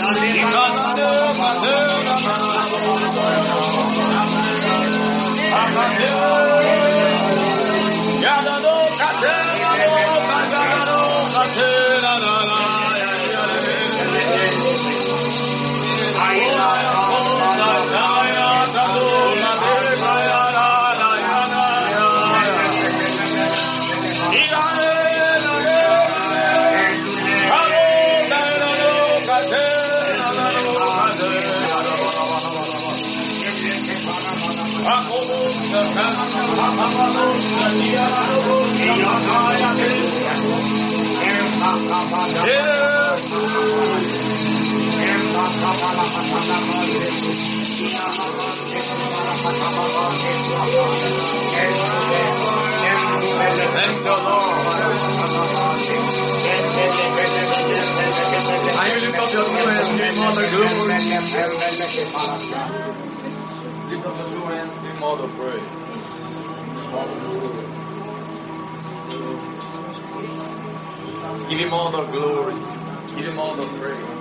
Give him all the glory. Give him all the praise.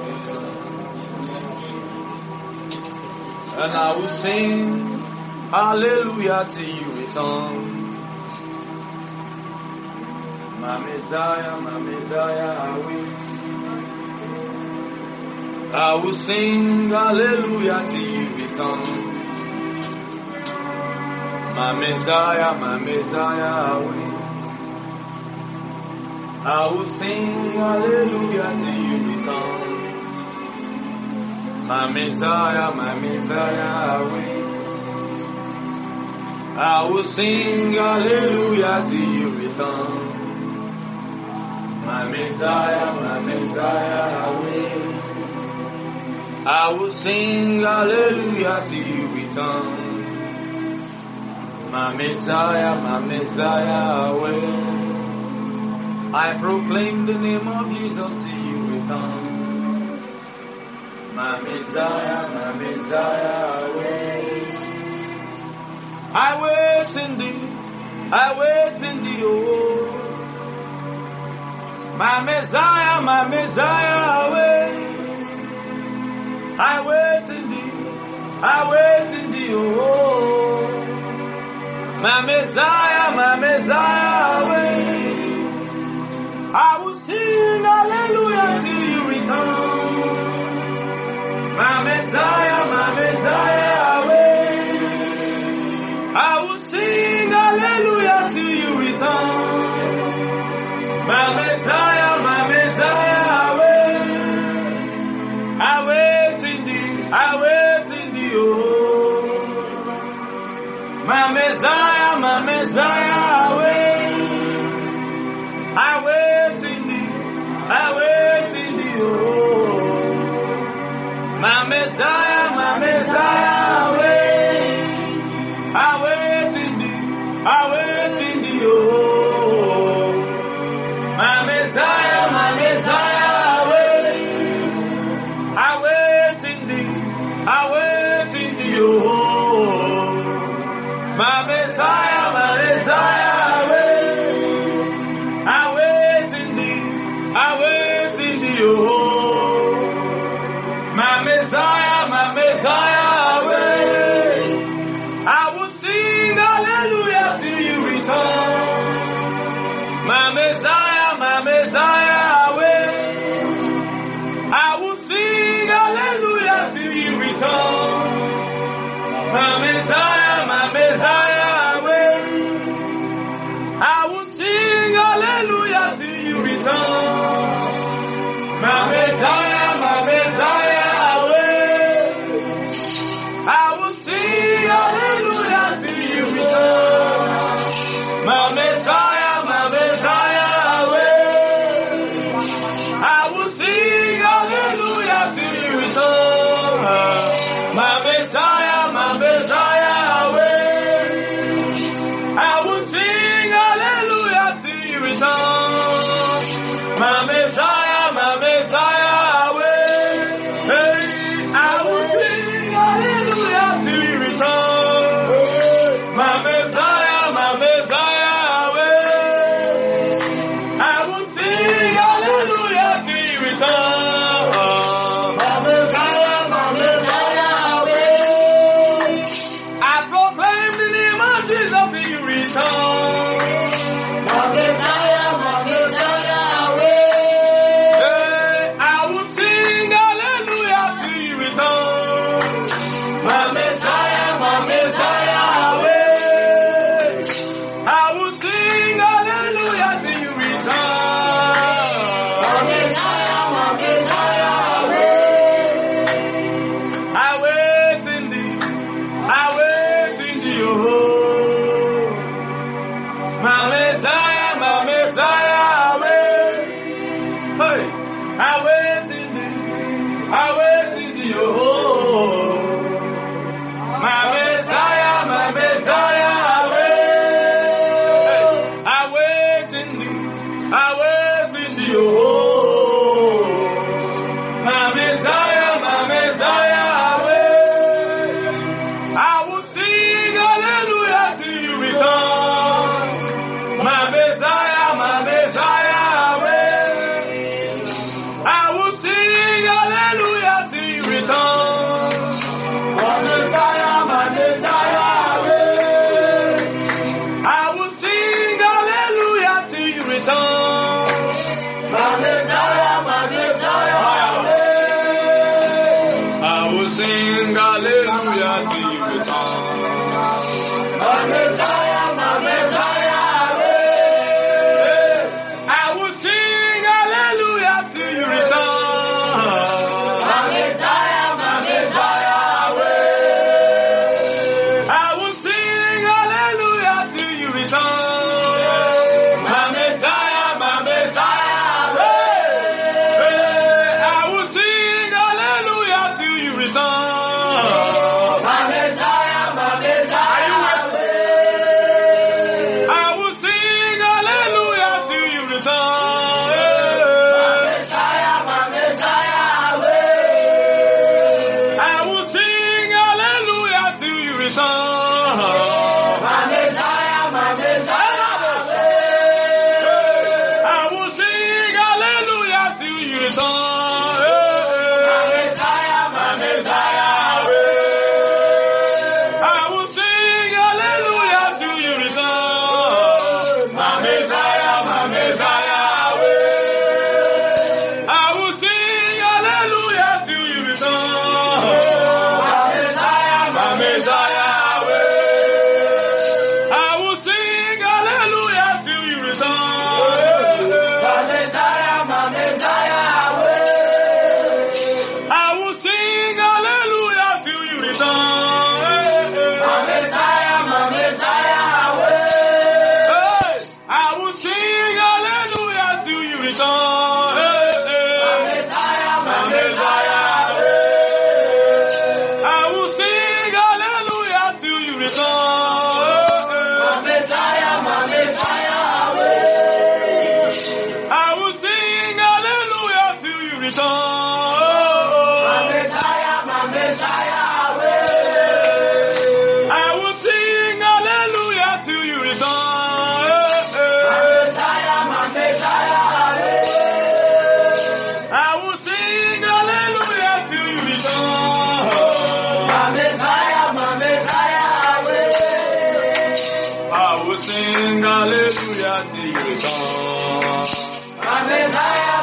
And I will sing hallelujah to you with tongues. My Messiah, I wait. I will sing hallelujah to you with tongues. My Messiah, I wait. I will sing hallelujah to you with tongues. My Messiah, I wait. I will sing hallelujah to you with tongues. My Messiah, I wait. I will sing hallelujah to you with tongues. My Messiah, I wait. I proclaim the name of Jesus to you with tongues. My Messiah, I wait. I wait in thee, oh. My Messiah, I wait. I wait in thee, oh. My Messiah, I wait. I will sing hallelujah till you return. My Messiah, I wait. I will sing hallelujah till you return. My Messiah, I wait. I wait in thee, oh. My Messiah, I wait. I wait in thee, oh. My Messiah, I wait. I wait in thee, oh. My Messiah, I wait. I wait in thee, oh. My Messiah, I wait. I wait in thee, oh. My Messiah, I wait. I will sing hallelujah till you return. My Messiah, I wait. I will sing hallelujah till you return. My Messiah, I wait. I will sing hallelujah till you return. My Messiah, I wait. I will sing hallelujah till you return. My Messiah, I wait. I will sing hallelujah till you return. My Messiah, I wait. I will sing hallelujah till you return. My Messiah, my Messiah, I will sing hallelujah till you return. My Messiah, I will sing hallelujah till you return. My Messiah, I will sing hallelujah till you return. My Messiah, I will sing hallelujah till you return. My Messiah, I will sing hallelujah till you return. My Messiah, I will sing hallelujah till you return. My Messiah, I will sing hallelujah till you return. My Messiah, are you with me? I will sing hallelujah till you return. My Messiah, I will sing hallelujah till you return. My Messiah, I will sing hallelujah till you return. My Messiah, I will sing hallelujah till you return. My Messiah, I will sing hallelujah till you return. My Messiah, I will sing hallelujah till you return. My Messiah, I will sing hallelujah till you return. My Messiah, I will sing hallelujah till you return. My Messiah, I will sing hallelujah till you return. My Messiah, I will sing hallelujah till you return. My Messiah, I will sing hallelujah till you return. I will sing hallelujah till you return. My Messiah, I will sing hallelujah till you return. My Messiah,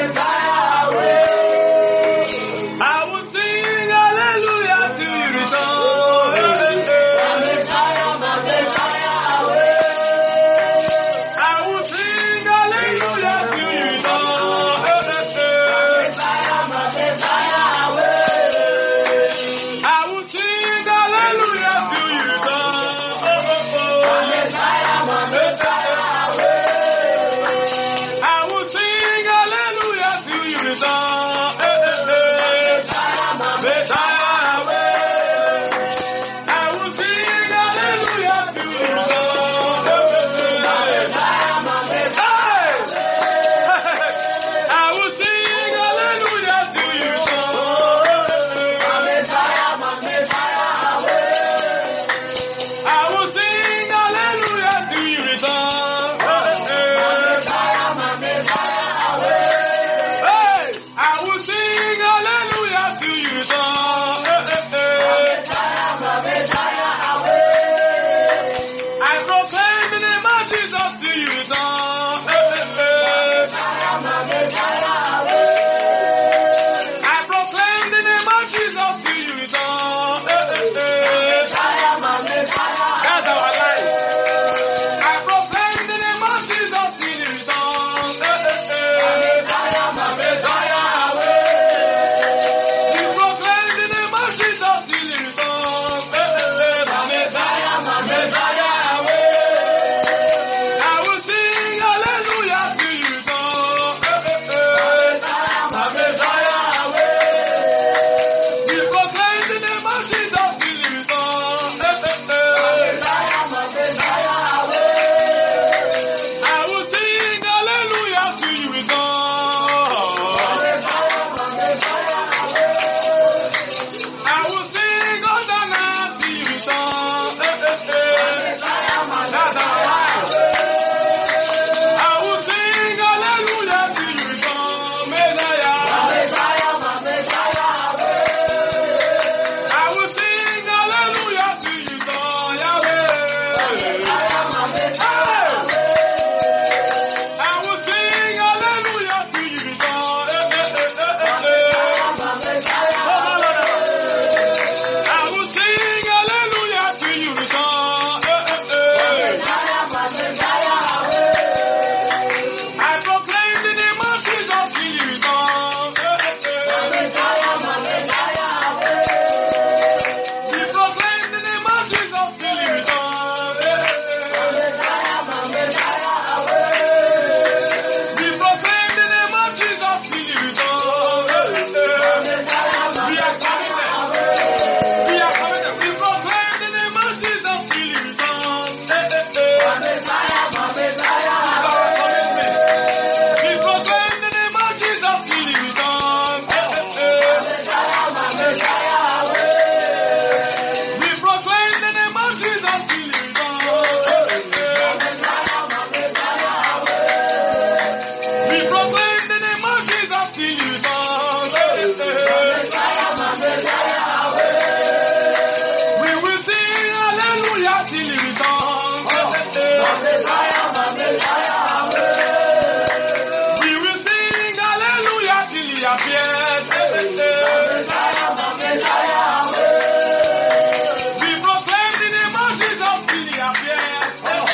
I will sing hallelujah till you return. My Messiah, I will sing hallelujah till you return. I will sing hallelujah till you return. I will sing hallelujah till We will sing hallelujah till he returns. We will sing hallelujah till he appears. We proclaim the name of Jesus till he appears.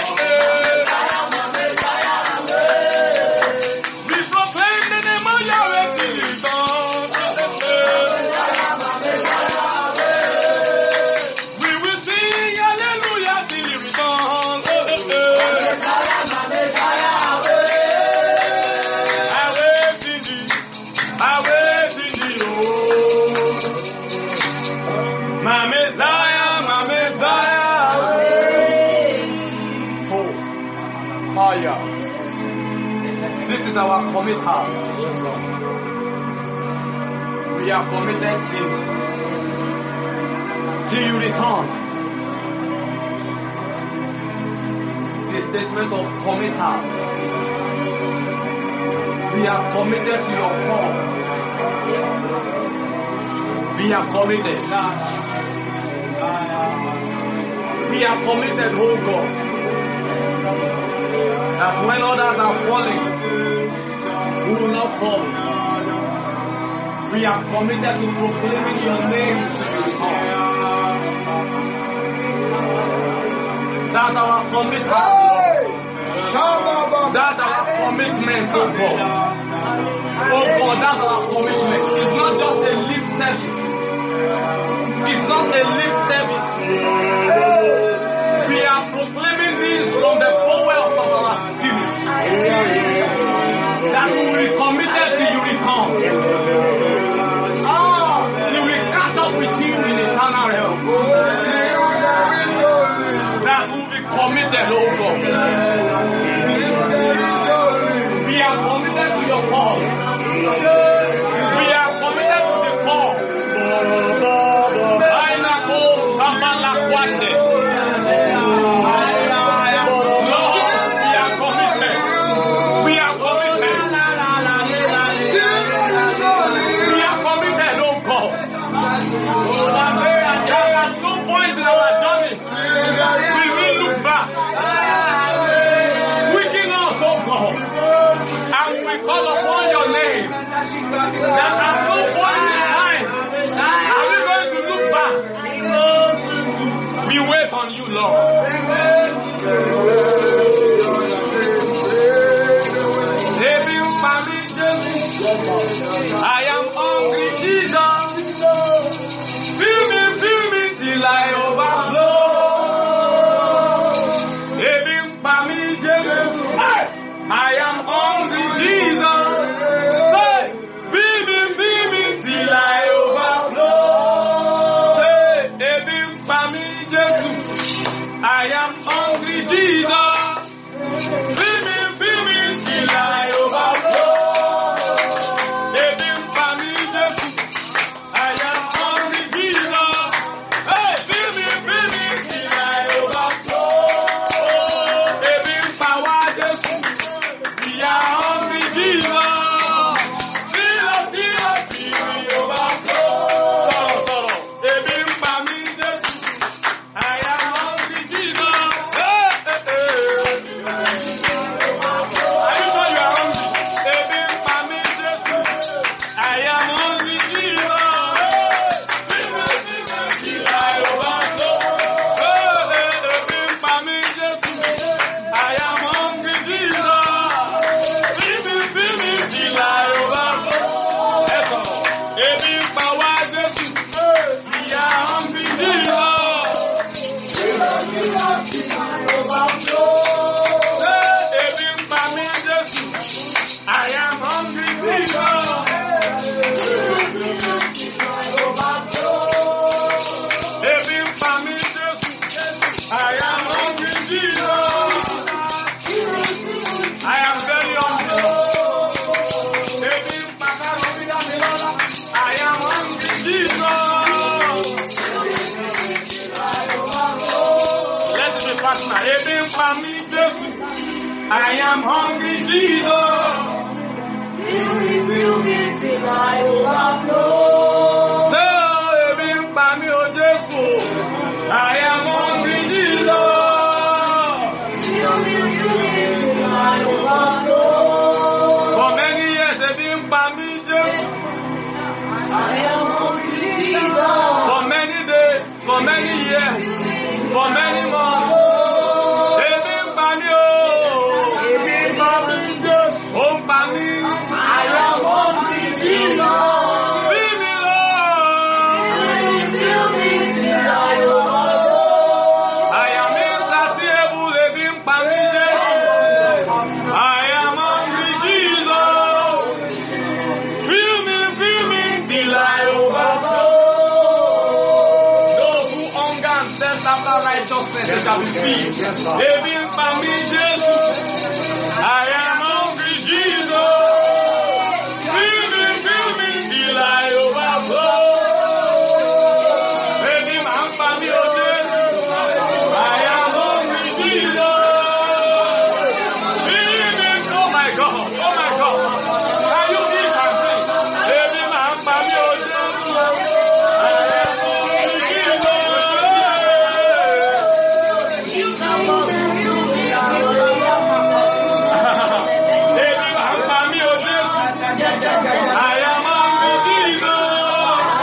We proclaim the name of Yahweh till he returns. We will sing hallelujah till he returns. I wait in thee, oh. My Messiah, my Messiah. Oh, Maya. This is our commitment. We are committed till you return. The statement of commitment. We are committed to your call. We are committed. We are committed, oh God, that when others are falling, we will not fall. We are committed to proclaiming your name to the Lord. That's our commitment. That's our commitment, oh God. Oh God, that's our commitment. It's not just a lip service. It's not a lip service. We are proclaiming this from the bowels of our spirit. That we will be committed till you return. Till we catch up with you in eternal realm. That we will be committed, oh God. We are committed to your call. We are committed to the call. Call upon your name. That at no point in time are we going to look back. We wait on you, Lord. I am hungry, Jesus. Fill me till I overflow. I am hungry, Jesus. Say, feed me till I overflow. Say, I am hungry, Jesus. Feed me till I overflow. I am hungry, Jesus. Hey, feed me till I overflow. We are hungry, Jesus. Fill us, overflow. I am hungry, Jesus. Are you sure you are hungry? I am hungry, Jesus. Till I overflow. I am hungry, Jesus. Till I overflow. We are hungry, Jesus. I am hungry, Jesus. I am hungry, Jesus. I am very hungry. I am hungry, Jesus. Let's be partner. I am hungry, Jesus. Fill me till I overflow. Say, ebi ń pa mí o Jésù. I am hungry, Jesus. Fill me till I overflow. For many years, ebi ń pa mí Jésù. I am hungry, Jesus. For many days, for many years, for many months. Ebi ń pa mí o. Ebi ń pa mí Jésù. Ó ń pa mí. I am hungry, Jesus. Fill me, Lord. Fill me till I overflow. I am insatiable, ebi ń pa mí Jésù. I am hungry, Jesus. Fill me till I overflow. Those who hunger and thirst after righteousness, they shall be filled. Ebi ń pa mí Jésù. I am hungry, Jesus. Fill me till I overflow. Ebi máa ń pa mí o Jésù. I am hungry, Jesus. Fill me, oh my God, oh my God. Can you give and sing? Ebi máa ń pa mí o Jésù. I am hungry, Jesus. Ebi máa ń pa mí o Jésù. I am hungry, Jesus.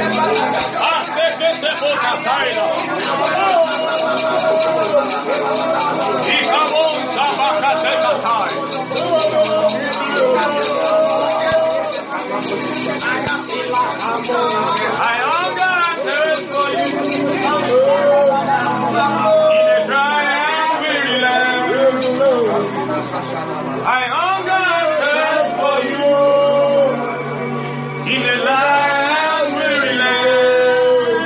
I hunger and thirst for you in a dry and weary land. I hunger and thirst for you in a dry and weary land.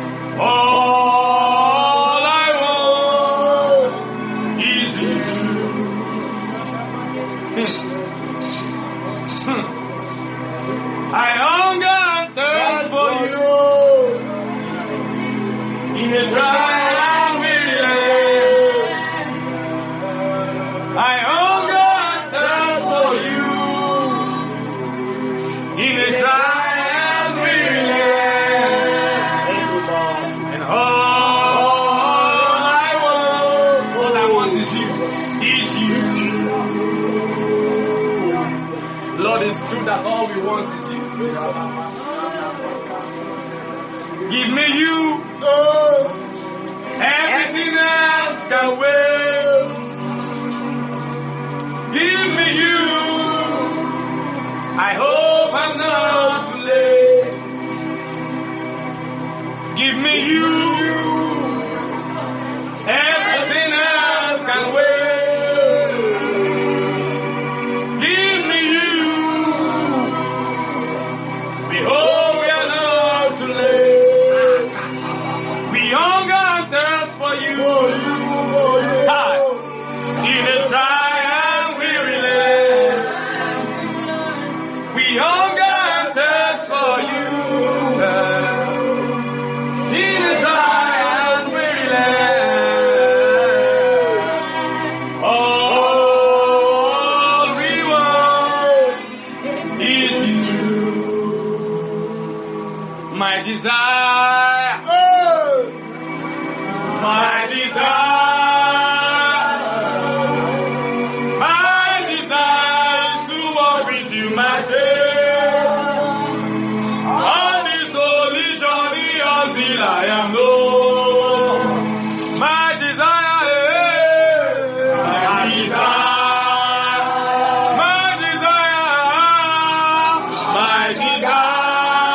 All I want is you. I hunger and thirst for you in a dry and weary land. I hunger and thirst for you in a dry and weary land. And all I want is you. Lord, it's true that all we want is you. Give me you. Everything else can wait. Give me you. I hope I'm not too late. Give me you. Everything else can wait. Give me you. We hope we are not too late. We hunger and thirst for you. In a dry and weary land. We hunger and thirst for you. In a dry and weary land. All we want is you. My desire, my desire is to walk with you, my Savior, on this holy journey until I am known. My desire is, my desire.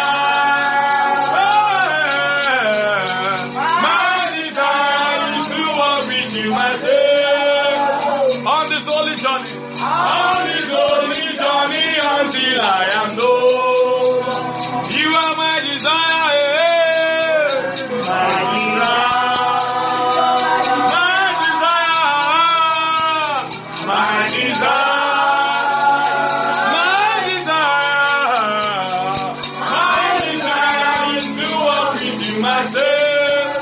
On this holy journey until I am known. You are my desire, my desire is to walk with you, my Savior.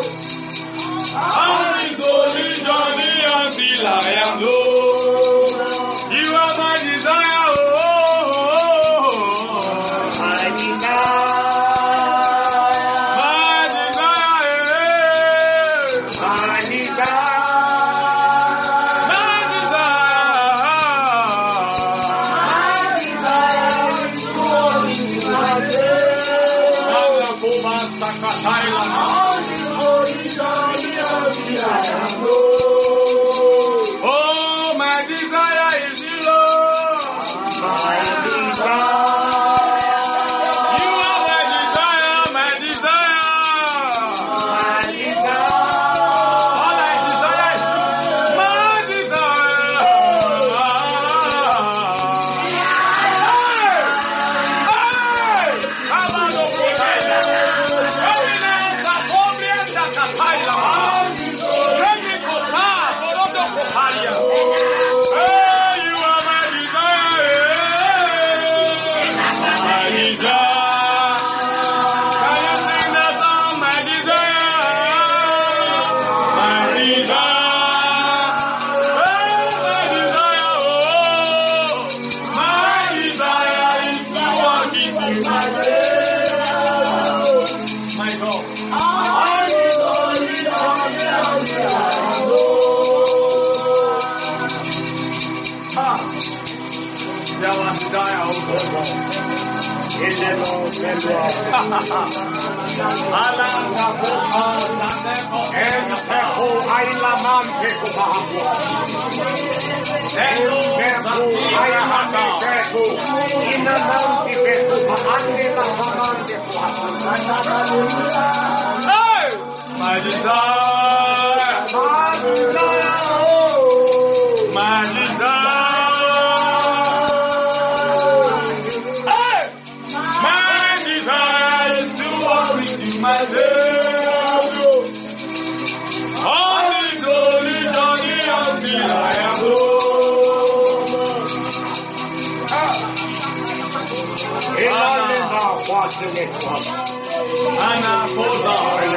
On this holy journey until I am known. You are my desire, my oh, my desire is you, Lord. You are my desire, my desire. All I desire is my desire. There was desire, oh God. My desire, my desire is to walk with you, my Savior. On this holy journey until I am home. Anaposa.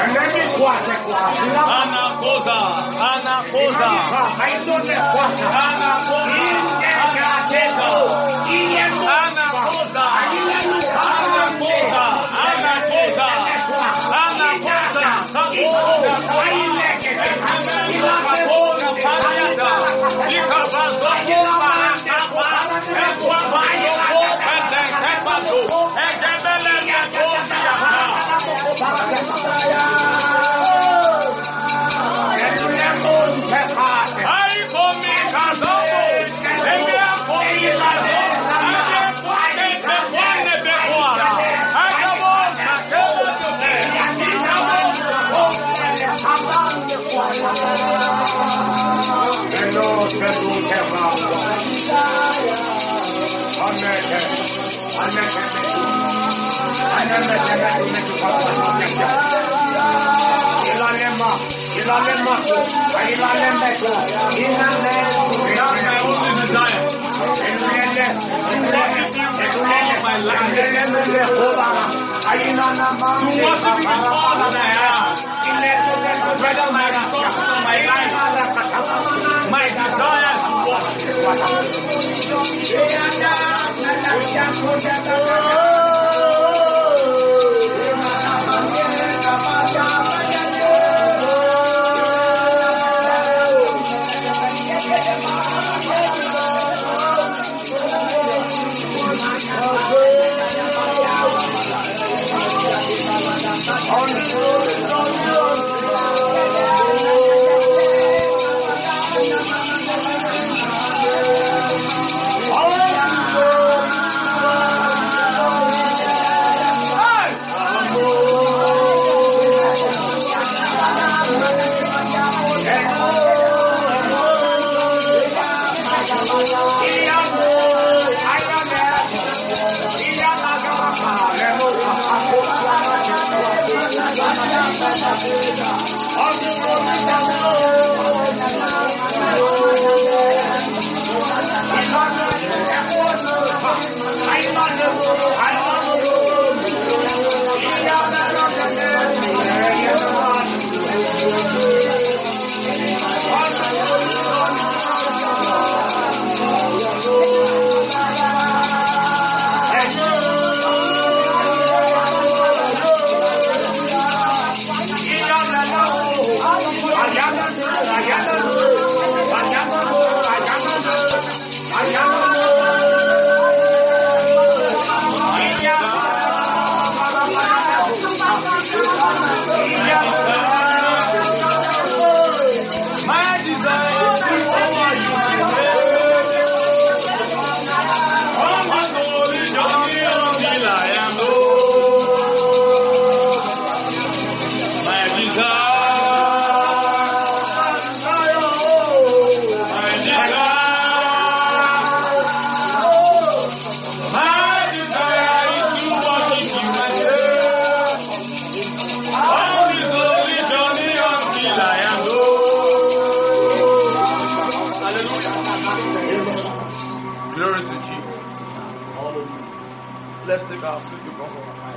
Let's take our seat before our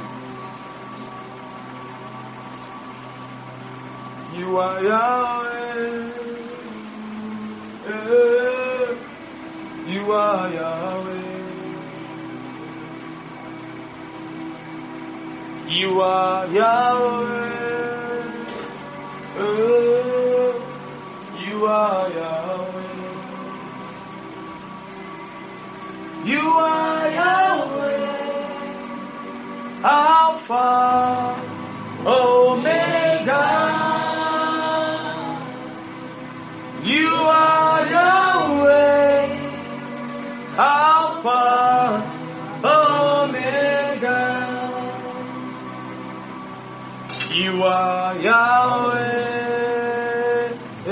You are Yahweh. You are Yahweh. You are Yahweh. You are Yahweh. You are Yahweh. Alpha, Omega. You are Yahweh, Alpha, Omega. You are Yahweh,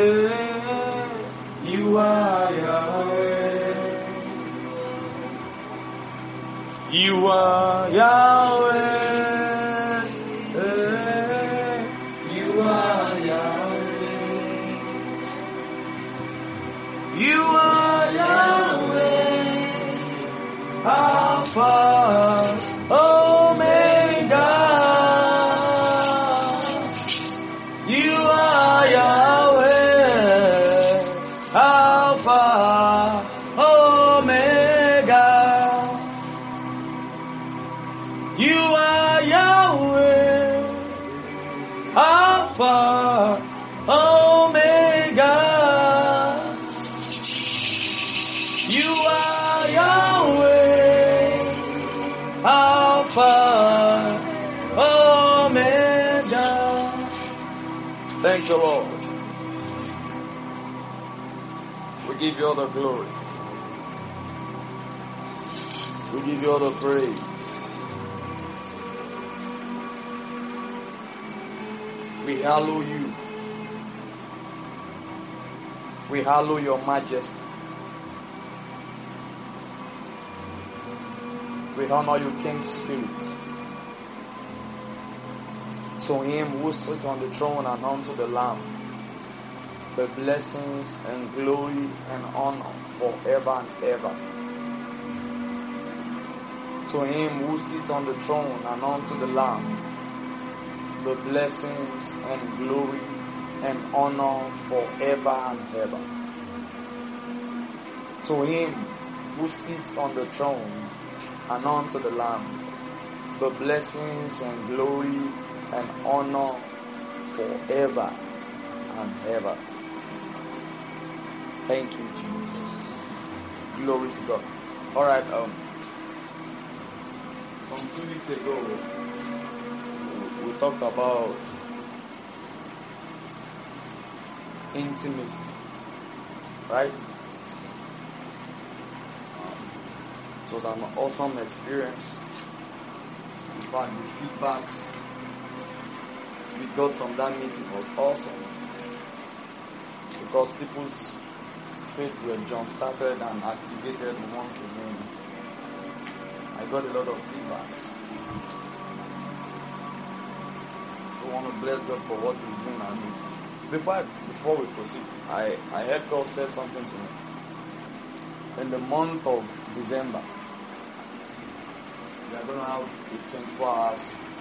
you are Yahweh. You are Yahweh. You are Yahweh. You are Yahweh. Alpha, Omega. You are Yahweh. Alpha, Omega. You are Yahweh, Alpha, Omega. You are Yahweh, Alpha, Omega. Thank you, Lord. We give you all the glory. We give you all the praise. We hallow you. We hallow your majesty. We honor you, King Spirit. To him who sits on the throne and unto the Lamb, the blessings and glory and honor forever and ever. To him who sits on the throne and unto the Lamb, the blessings and glory and honor forever and ever. To him who sits on the throne and unto the Lamb, the blessings and glory and honor forever and ever. Thank you, Jesus. Glory to God. Alright, some 2 weeks ago, we talked about intimacy, right? It was an awesome experience. In fact, the feedbacks we got from that meeting was awesome, because people's faith were jump-started and activated once again. I got a lot of feedbacks. I want to bless God for what He's doing and this. Before we proceed, I heard God say something to me. In the month of December, we are going to have a 24 hours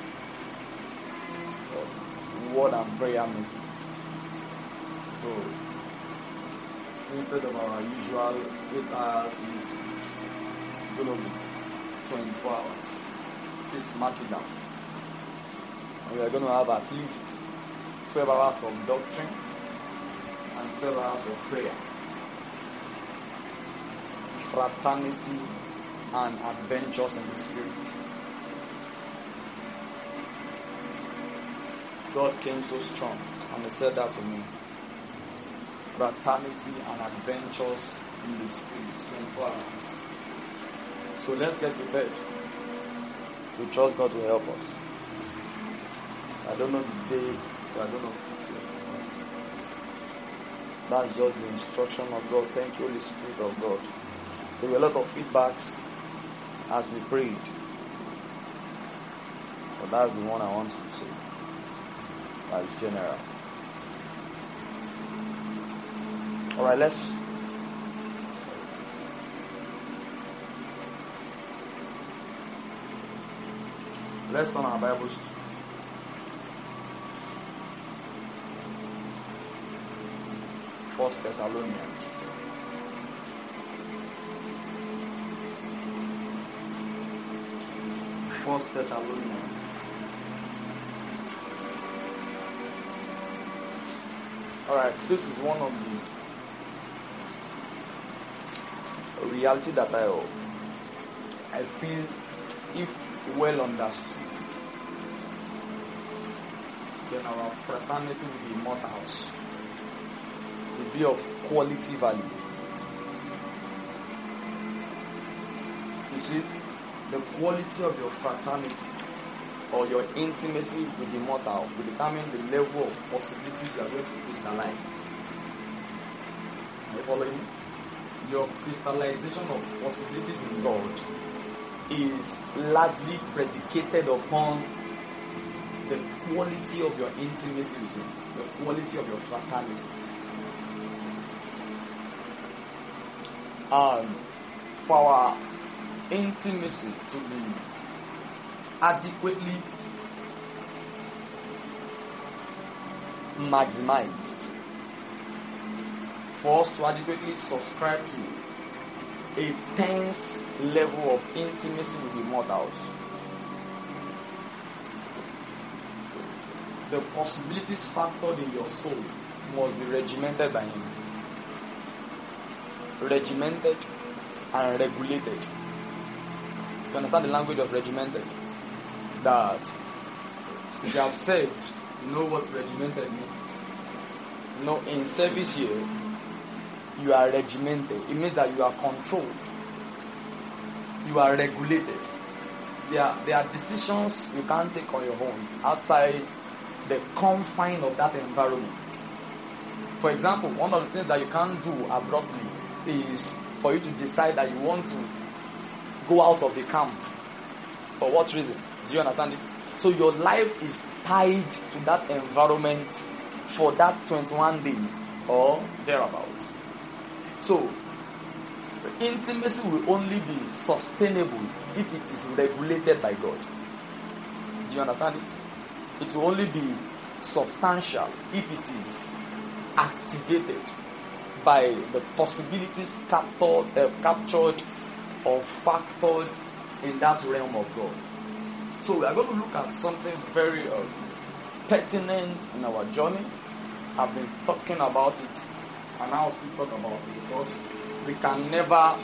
word and prayer meeting. So instead of our usual 8 hours meeting, it's going to be 24 hours. Please mark it down. We are going to have at least 12 hours of doctrine and 12 hours of prayer. Fraternity and adventures in the Spirit. God came so strong and He said that to me. Fraternity and adventures in the Spirit. 24 hours. So let's get prepared. We trust God to help us. I don't know the date, I don't know fix it. That's just the instruction of God. Thank you, Holy Spirit of God. There were a lot of feedbacks as we prayed. But that's the one I want to say. That's general. Alright, let's turn our Bibles to 1 Thessalonians. Alright, this is one of the reality that I feel, if well understood, then our fraternity will be immortals. Will be of quality value. You see, the quality of your fraternity or your intimacy with the immortal will determine the level of possibilities you are going to crystallize. Are you following me? Your crystallization of possibilities in God is largely predicated upon the quality of your intimacy with Him, the quality of your fraternity. For our intimacy to be adequately maximized, for us to adequately subscribe to a tense level of intimacy with the immortals, the possibilities factored in your soul must be regimented by Him. Regimented and regulated. You understand the language of regimented? That if you have served, you know what regimented means. You know, in service here, you are regimented. It means that you are controlled. You are regulated. There are decisions you can't take on your own outside the confine of that environment. For example, one of the things that you can't do abruptly is for you to decide that you want to go out of the camp. For what reason? Do you understand it? So your life is tied to that environment for that 21 days or thereabouts. So intimacy will only be sustainable if it is regulated by God. Do you understand it? It will only be substantial if it is activated by the possibilities captured or factored in that realm of God. So we are going to look at something very pertinent in our journey. I've been talking about it, and I'll still talk about it because we can never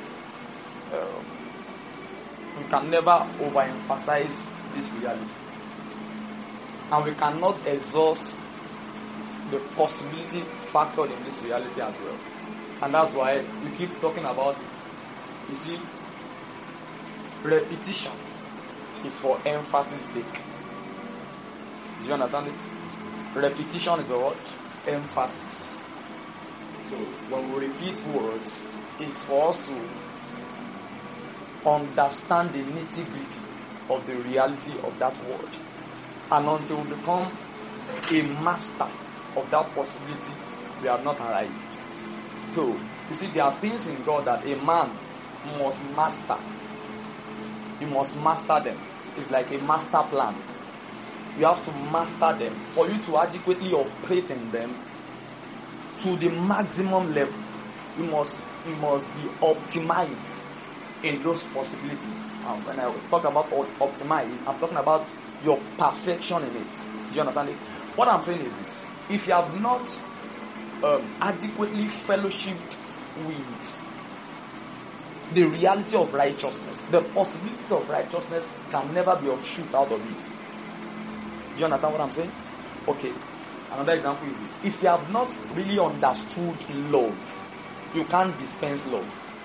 overemphasize this reality, and we cannot exhaust the possibility factored in this reality as well. And that's why we keep talking about it. You see, repetition is for emphasis sake. Do you understand it? Repetition is a what? Emphasis. So when we repeat words, it's for us to understand the nitty-gritty of the reality of that word. And until we become a master of that possibility, we have not arrived. So, you see, there are things in God that a man must master. You must master them. It's like a master plan. You have to master them for you to adequately operate in them to the maximum level. You must be optimized in those possibilities. And when I talk about optimize, I'm talking about your perfection in it. Do you understand it? What I'm saying is this: if you have not adequately fellowshipped with the reality of righteousness, the possibilities of righteousness can never be offshoot out of you. Do you understand what I'm saying? Okay. Another example is this: if you have not really understood love, you can't dispense love.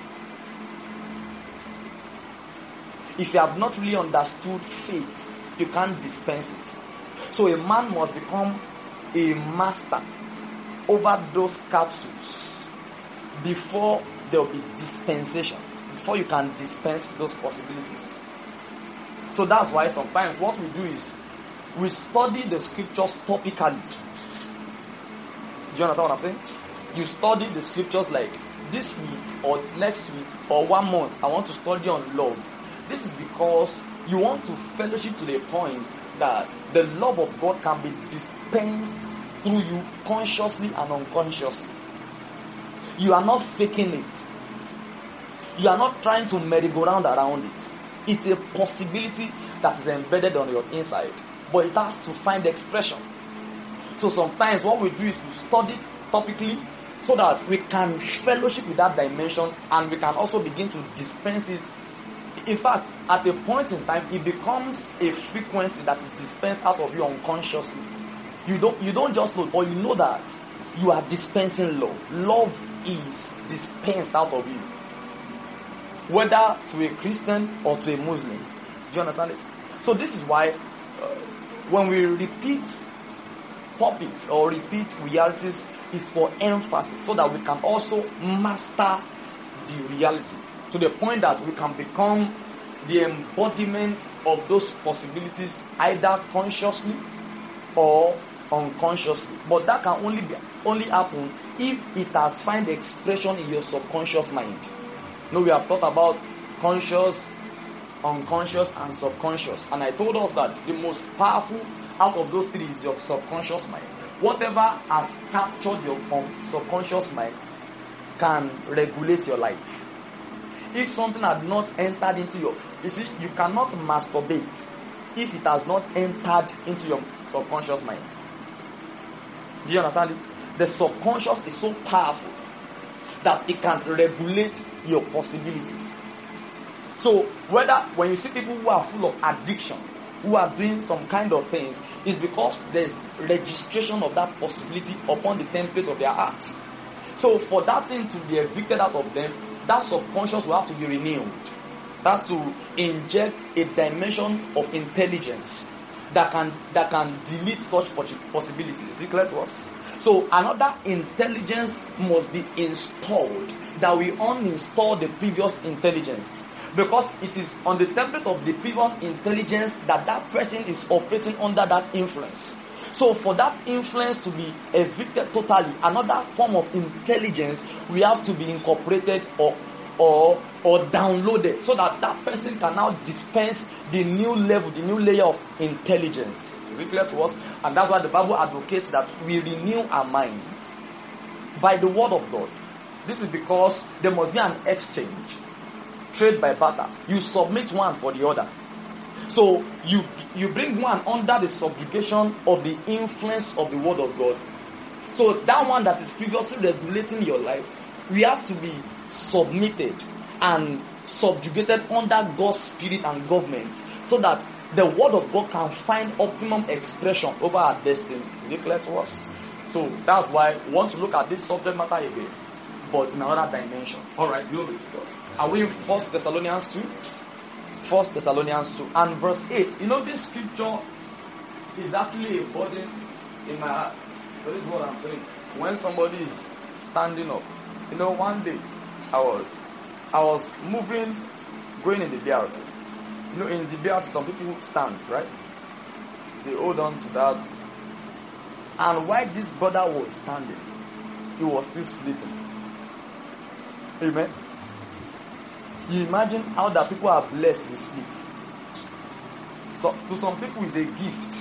If you have not really understood faith, you can't dispense it. So a man must become a master over those capsules before there will be dispensation, before you can dispense those possibilities. So that's why sometimes what we do is we study the scriptures topically. Do you understand what I'm saying? You study the scriptures like this week or next week or 1 month. I want to study on love. This is because you want to fellowship to the point that the love of God can be dispensed through you consciously and unconsciously. You are not faking it. You are not trying to merry-go-round around it. It's a possibility that is embedded on your inside, but it has to find expression. So sometimes what we do is to study topically so that we can fellowship with that dimension and we can also begin to dispense it. In fact, at a point in time, it becomes a frequency that is dispensed out of you unconsciously. You don't just know, but you know that you are dispensing love. Love is dispensed out of you, whether to a Christian or to a Muslim. Do you understand it? So this is why when we repeat topics or repeat realities, is for emphasis, so that we can also master the reality to the point that we can become the embodiment of those possibilities, either consciously or unconsciously. But that can only happen if it has found expression in your subconscious mind. Now we have talked about conscious, unconscious, and subconscious, and I told us that the most powerful out of those three is your subconscious mind. Whatever has captured your subconscious mind can regulate your life. If something had not entered into you see, you cannot masturbate if it has not entered into your subconscious mind. Do you understand it? The subconscious is so powerful that it can regulate your possibilities. So when you see people who are full of addiction, who are doing some kind of things, it's because there's registration of that possibility upon the template of their hearts. So for that thing to be evicted out of them, that subconscious will have to be renewed. That's to inject a dimension of intelligence that can delete such possibilities. Is it clear to us? So another intelligence must be installed that we uninstall the previous intelligence, because it is on the template of the previous intelligence that person is operating under that influence. So for that influence to be evicted totally, another form of intelligence we have to be incorporated or downloaded, so that person can now dispense the new level, the new layer of intelligence. Is it clear to us? And that's why the Bible advocates that we renew our minds by the word of God. This is because there must be an exchange, trade by barter. You submit one for the other. So you bring one under the subjugation of the influence of the word of God. So that one that is previously regulating your life, we have to be submitted and subjugated under God's spirit and government, so that the word of God can find optimum expression over our destiny. Is it clear to us? So that's why we want to look at this subject matter again, but in another dimension. Alright, glory to God. Are we in 1 Thessalonians 2? 1 Thessalonians 2 and verse 8. You know, this scripture is actually a burden in my heart. But this is what I'm saying. When somebody is standing up, you know, one day I was moving, going in the BRT. You know, in the BRT, some people stand, right? They hold on to that. And while this brother was standing, he was still sleeping. Amen. You imagine how that people are blessed with sleep. So to some people, it's a gift.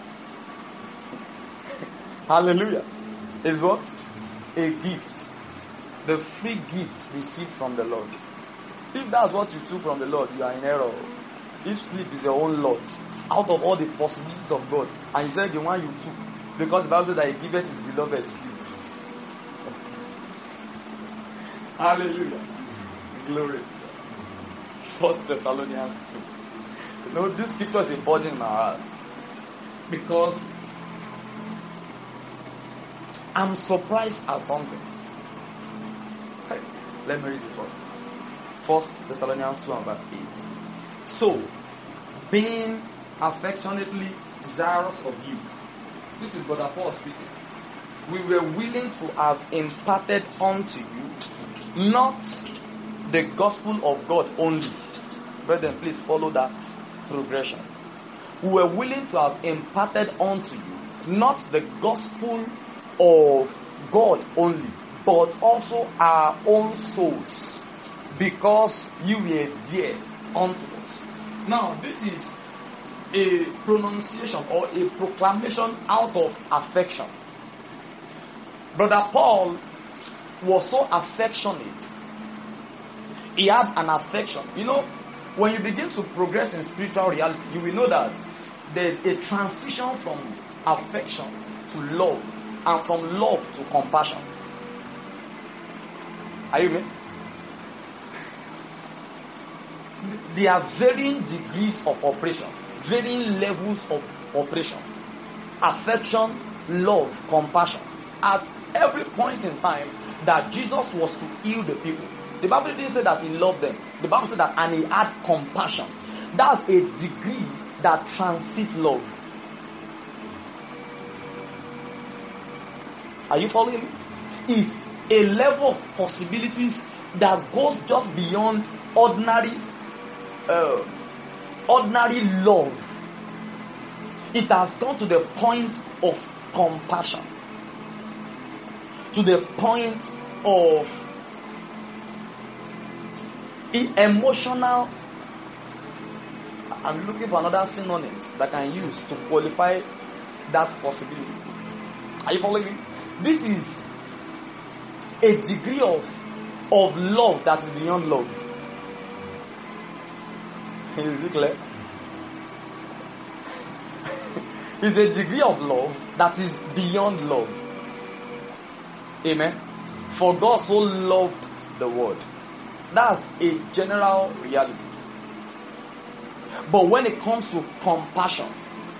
Hallelujah. Is what? A gift. The free gift received from the Lord. If that's what you took from the Lord, you are in error. If sleep is your own lot, out of all the possibilities of God, and you said the one you took, because the Bible said that He giveth His beloved sleep. Hallelujah. Glory to God. 1 Thessalonians 2. You know, this scripture is important in my heart, because I'm surprised at something. Let me read it first. 1 Thessalonians 2 and verse 8. So, being affectionately desirous of you. This is Brother Paul speaking. We were willing to have imparted unto you not the gospel of God only. Brethren, please follow that progression. We were willing to have imparted unto you not the gospel of God only, but also our own souls, because you were dear unto us. Now, this is a pronunciation or a proclamation out of affection. Brother Paul was so affectionate. He had an affection. You know, when you begin to progress in spiritual reality, you will know that there is a transition from affection to love, and from love to compassion. Are you with me? There are varying degrees of operation, varying levels of operation. Affection love, compassion at every point in time that Jesus was to heal the people. The Bible didn't say that he loved them. The Bible said that, and he had compassion. That's a degree that transcends love. Are you following me? It's a level of possibilities that goes just beyond ordinary love. It has gone to the point of compassion, to the point of emotional. I'm looking for another synonyms that I can use to qualify that possibility. Are you following me? This is a degree of love that is beyond love. Is it clear? It's a degree of love that is beyond love. Amen. For God so loved the world. That's a general reality. But when it comes to compassion,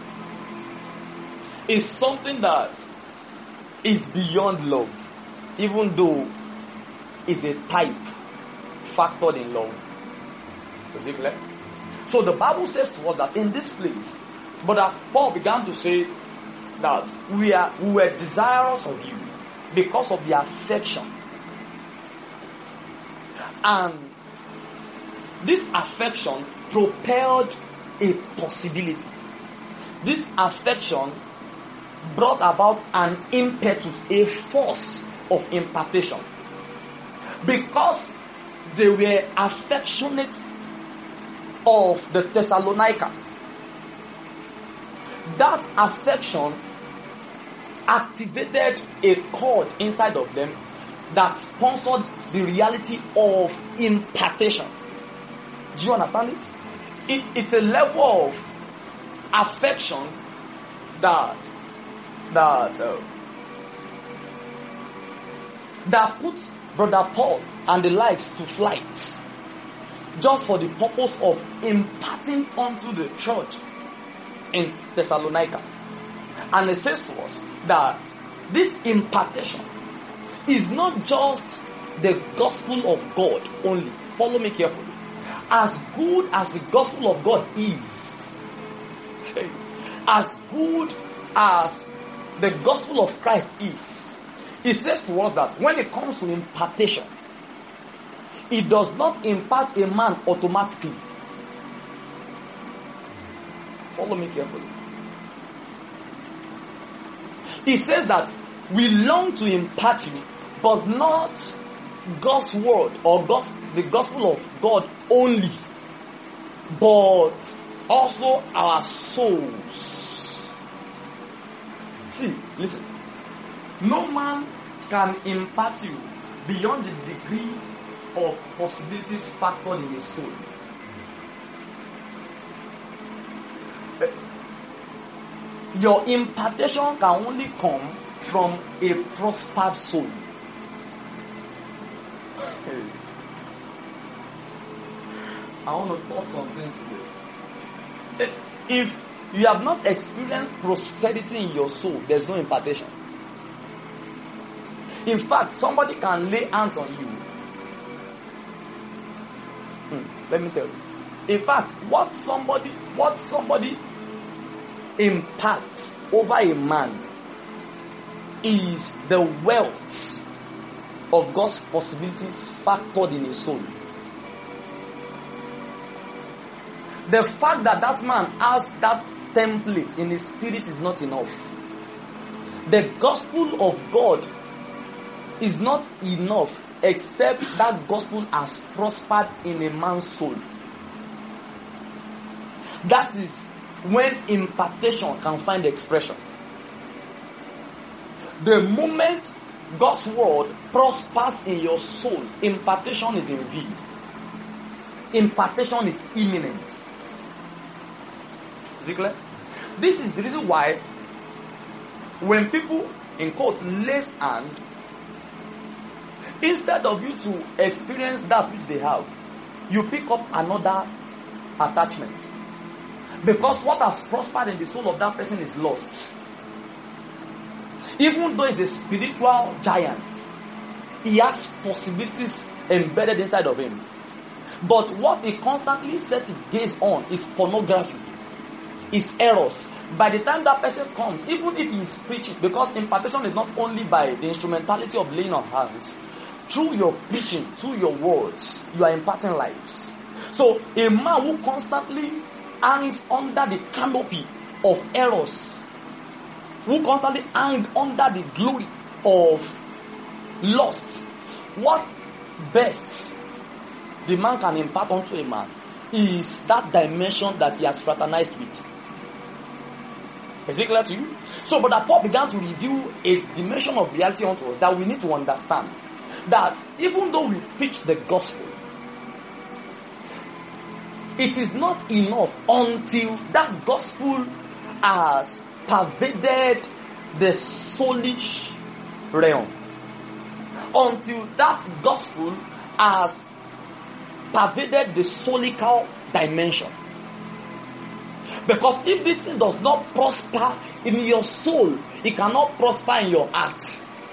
it's something that is beyond love, even though it's a type factored in love. Is it clear? So the Bible says to us that in this place, but Paul began to say that we were desirous of you because of the affection. And this affection propelled a possibility. This affection brought about an impetus, a force of impartation. Because they were affectionate of the Thessalonica, that affection activated a chord inside of them that sponsored the reality of impartation. Do you understand it? It's a level of affection that puts Brother Paul and the likes to flight, just for the purpose of imparting onto the church in Thessalonica. And it says to us that this impartation is not just the gospel of God only. Follow me carefully. As good as the gospel of God is, as good as the gospel of Christ is, it says to us that when it comes to impartation, it does not impart a man automatically. Follow me carefully. It says that we long to impart you, but not God's word or the gospel of God only, but also our souls. See, listen. No man can impart you beyond the degree of possibilities factored in his soul. Your impartation can only come from a prospered soul. I want to talk some things today. If you have not experienced prosperity in your soul, there's no impartation. In fact, somebody can lay hands on you. Let me tell you. In fact, what somebody imparts over a man is the wealth of God's possibilities factored in his soul. The fact that that man has that template in his spirit is not enough. The gospel of God is not enough except that gospel has prospered in a man's soul. That is when impartation can find expression. The moment God's word prospers in your soul, impartation is in view. Impartation is imminent. Is it clear? This is the reason why when people, in quotes, lays hand, instead of you to experience that which they have, you pick up another attachment. Because what has prospered in the soul of that person is lost. Even though he's a spiritual giant, he has possibilities embedded inside of him. But what he constantly sets his gaze on is pornography, is errors. By the time that person comes, even if he is preaching, because impartation is not only by the instrumentality of laying on hands, through your preaching, through your words, you are imparting lives. So a man who constantly hangs under the canopy of errors, who constantly hangs under the glory of lust, what best the man can impart onto a man is that dimension that he has fraternized with. Is it clear to you? So, Brother Paul began to reveal a dimension of reality unto us that we need to understand. That even though we preach the gospel, it is not enough until that gospel has pervaded the soulish realm. Until that gospel has pervaded the solical dimension. Because if this thing does not prosper in your soul, it cannot prosper in your heart.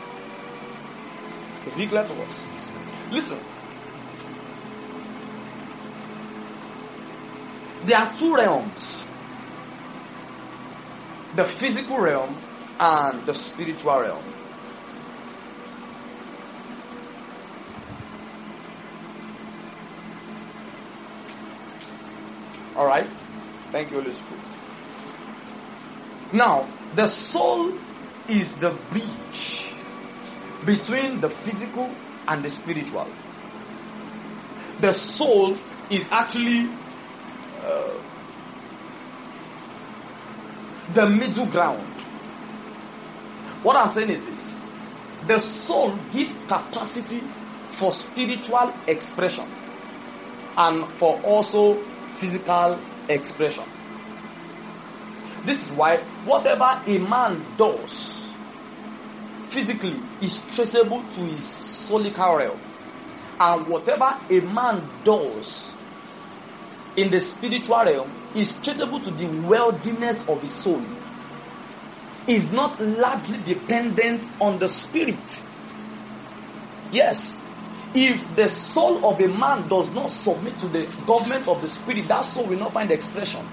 Is it clear to us? Listen. There are two realms. The physical realm and the spiritual realm. Alright? Thank you, Holy Spirit. Now, the soul is the bridge between the physical and the spiritual. The soul is actually the middle ground. What I'm saying is this: the soul gives capacity for spiritual expression and for also physical expression. This is why whatever a man does physically is traceable to his solical realm, and whatever a man does in the spiritual realm is traceable to the worldliness of his soul. Is not largely dependent on the spirit. Yes, if the soul of a man does not submit to the government of the spirit, that soul will not find expression.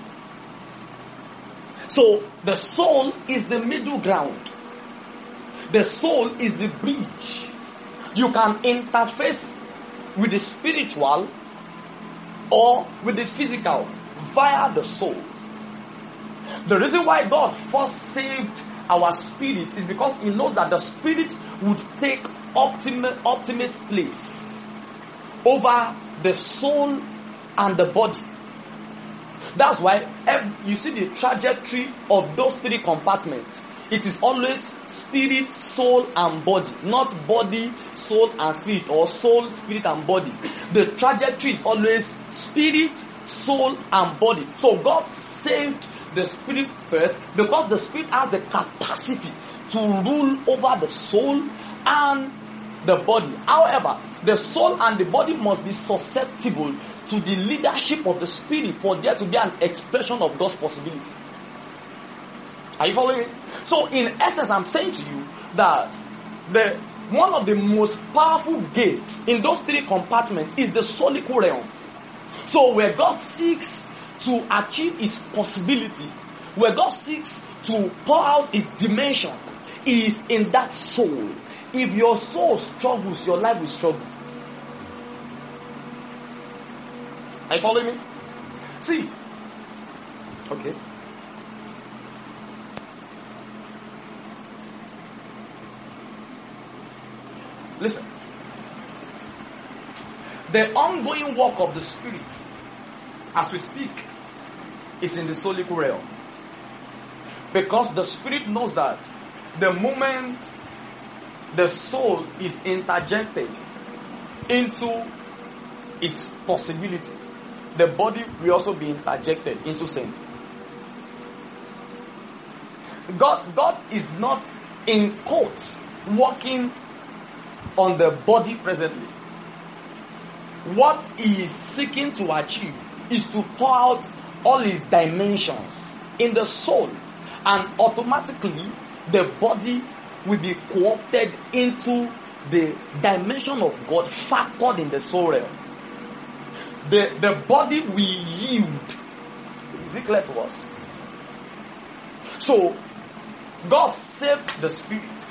So the soul is the middle ground. The soul is the bridge. You can interface with the spiritual or with the physical via the soul. The reason why God first saved our spirit is because He knows that the spirit would take ultimate place over the soul and the body. That's why you see the trajectory of those three compartments. It is always spirit, soul, and body, not body, soul, and spirit, or soul, spirit, and body. The trajectory is always spirit, soul, and body. So God saved the spirit first because the spirit has the capacity to rule over the soul and the body. However, the soul and the body must be susceptible to the leadership of the spirit for there to be an expression of God's possibility. Are you following me? So in essence, I'm saying to you that one of the most powerful gates in those three compartments is the solical realm. So where God seeks to achieve His possibility, where God seeks to pour out His dimension, is in that soul. If your soul struggles, your life will struggle. Are you following me? See. Okay. Listen. The ongoing work of the Spirit, as we speak, is in the solical realm. Because the Spirit knows that the moment the soul is interjected into its possibility, the body will also be interjected into sin. God is not, in quotes, working on the body presently. What He is seeking to achieve is to pour out all His dimensions in the soul, and automatically the body will be co-opted into the dimension of God factored in the soul realm. The body will yield. Is it clear to us? So, God saved the spirit.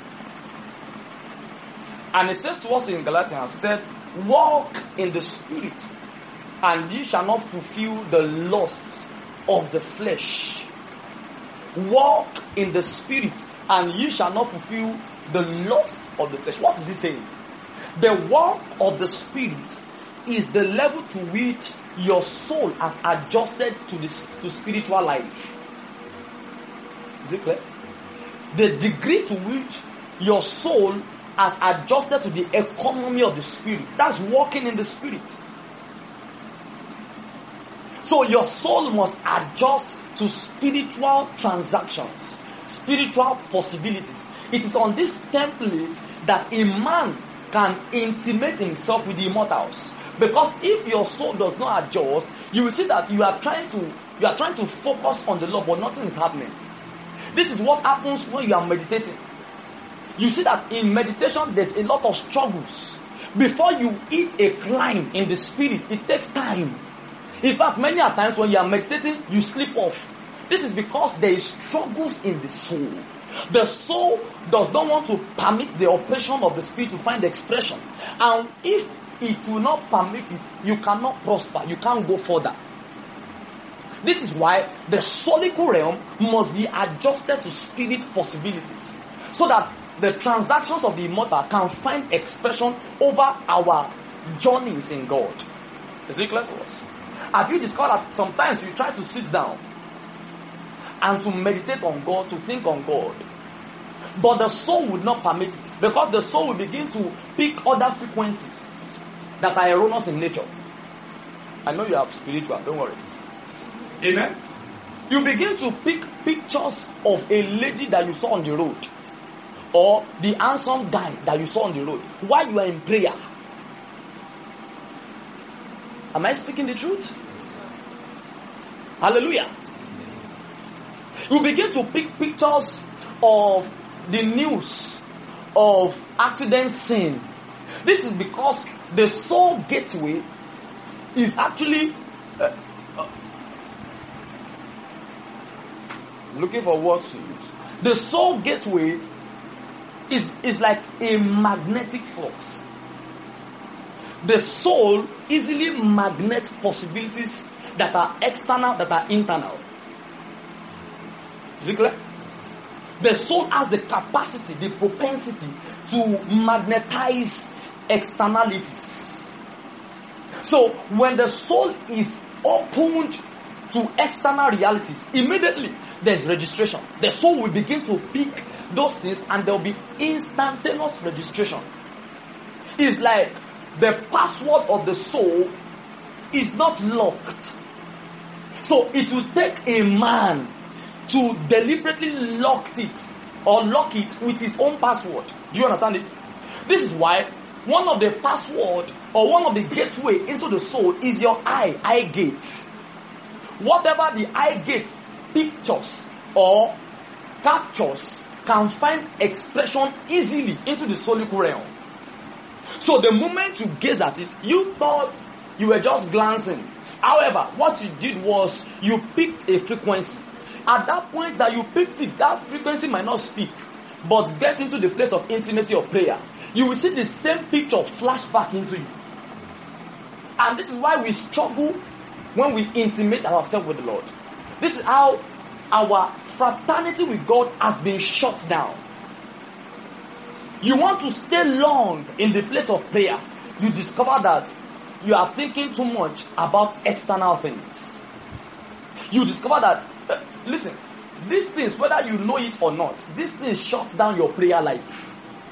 And it says to us in Galatians, it said, walk in the spirit, and ye shall not fulfill the lusts of the flesh. Walk in the spirit, and ye shall not fulfill the lust of the flesh. What is he saying? The walk of the spirit is the level to which your soul has adjusted to spiritual life. Is it clear? The degree to which your soul has adjusted to the economy of the spirit. That's walking in the spirit. So your soul must adjust to spiritual transactions, spiritual possibilities. It is on this template that a man can intimate himself with the immortals. Because if your soul does not adjust, you will see that you are trying to focus on the Lord, but nothing is happening. This is what happens when you are meditating. You see that in meditation there's a lot of struggles. Before you hit a climb in the spirit, it takes time. In fact, many a times when you are meditating, you slip off. This is because there is struggles in the soul. The soul does not want to permit the operation of the spirit to find expression. And if it will not permit it, you cannot prosper. You can't go further. This is why the soulical realm must be adjusted to spirit possibilities, so that the transactions of the immortal can find expression over our journeys in God. Is it clear to us? Have you discovered that sometimes you try to sit down and to meditate on God, to think on God, but the soul would not permit it, because the soul will begin to pick other frequencies that are erroneous in nature. I know you are spiritual, don't worry. Amen. You begin to pick pictures of a lady that you saw on the road, or the handsome guy that you saw on the road while you are in prayer. Am I speaking the truth? Hallelujah. You begin to pick pictures of the news of accident scene. This is because the soul gateway is actually looking for words to use. The soul gateway is like a magnetic force. The soul easily magnets possibilities that are external, that are internal. Is it clear? The soul has the capacity, the propensity to magnetize externalities. So when the soul is opened to external realities, immediately there's registration. The soul will begin to pick those things, and there will be instantaneous registration. It's like the password of the soul is not locked. So it will take a man to deliberately lock it with his own password. Do you understand it? This is why one of the password, or one of the gateway into the soul, is your eye gate. Whatever the eye gate pictures or captures can find expression easily into the soulic realm. So the moment you gaze at it, you thought you were just glancing. However, what you did was you picked a frequency. At that point that you picked it, that frequency might not speak, but get into the place of intimacy of prayer. You will see the same picture flash back into you. And this is why we struggle when we intimate ourselves with the Lord. This is how our fraternity with God has been shut down. You want to stay long in the place of prayer, you discover that you are thinking too much about external things. You discover that, listen, these things, whether you know it or not, these things shut down your prayer life.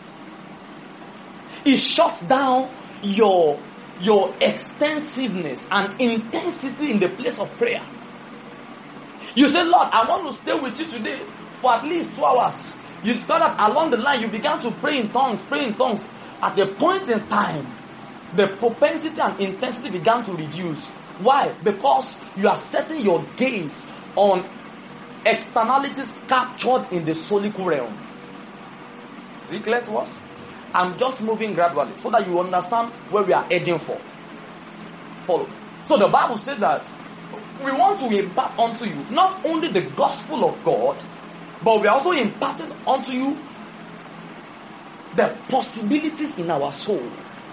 It shuts down your extensiveness and intensity in the place of prayer. You say, Lord, I want to stay with you today for at least 2 hours. You discover that along the line, you began to pray in tongues. At a point in time, the propensity and intensity began to reduce. Why? Because you are setting your gaze on externalities captured in the soulic realm. Is it clear to us? I'm just moving gradually so that you understand where we are heading for. Follow. So the Bible says that we want to impart unto you not only the gospel of God, but we are also imparting unto you the possibilities in our soul.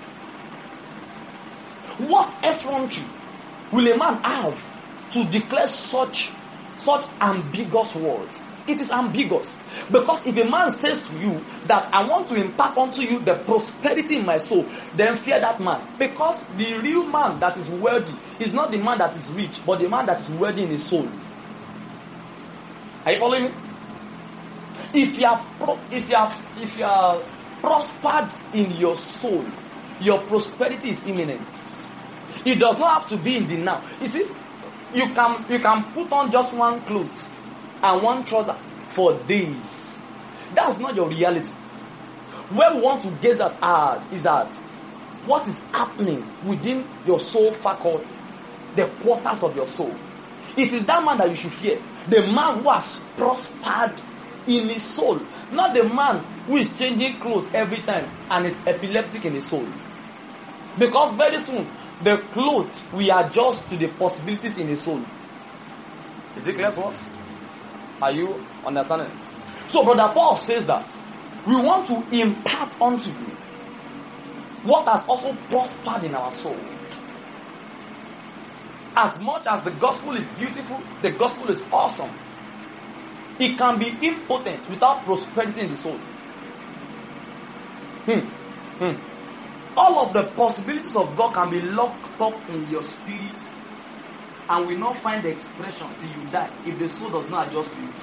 What effrontery will a man have to declare such ambiguous words? It is ambiguous. Because if a man says to you that I want to impart unto you the prosperity in my soul, then fear that man. Because the real man that is wealthy is not the man that is rich, but the man that is wealthy in his soul. Are you following me? If you are prospered in your soul, your prosperity is imminent. It does not have to be in the now. You see, you can put on just one cloth and one trouser for days. That's not your reality. Where we want to gaze at is at what is happening within your soul faculty, the quarters of your soul. It is that man that you should fear. The man who has prospered in his soul, not the man who is changing clothes every time and is epileptic in his soul. Because very soon the clothes will adjust to the possibilities in his soul. Is it clear to us? Are you understanding? So Brother Paul says that we want to impart unto you what has also prospered in our soul. As much as the gospel is beautiful, the gospel is awesome, it can be impotent without prosperity in the soul. All of the possibilities of God can be locked up in your spirit and will not find the expression till you die if the soul does not adjust to it.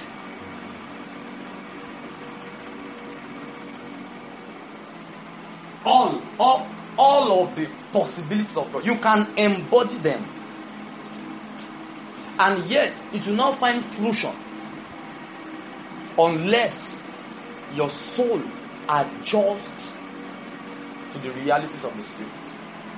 All of the possibilities of God, you can embody them, and yet it will not find fruition unless your soul adjusts to the realities of the Spirit.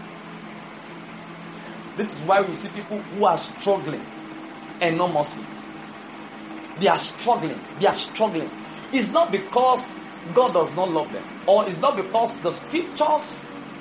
This is why we see people who are struggling enormously. They are struggling. It's not because God does not love them, or it's not because the scriptures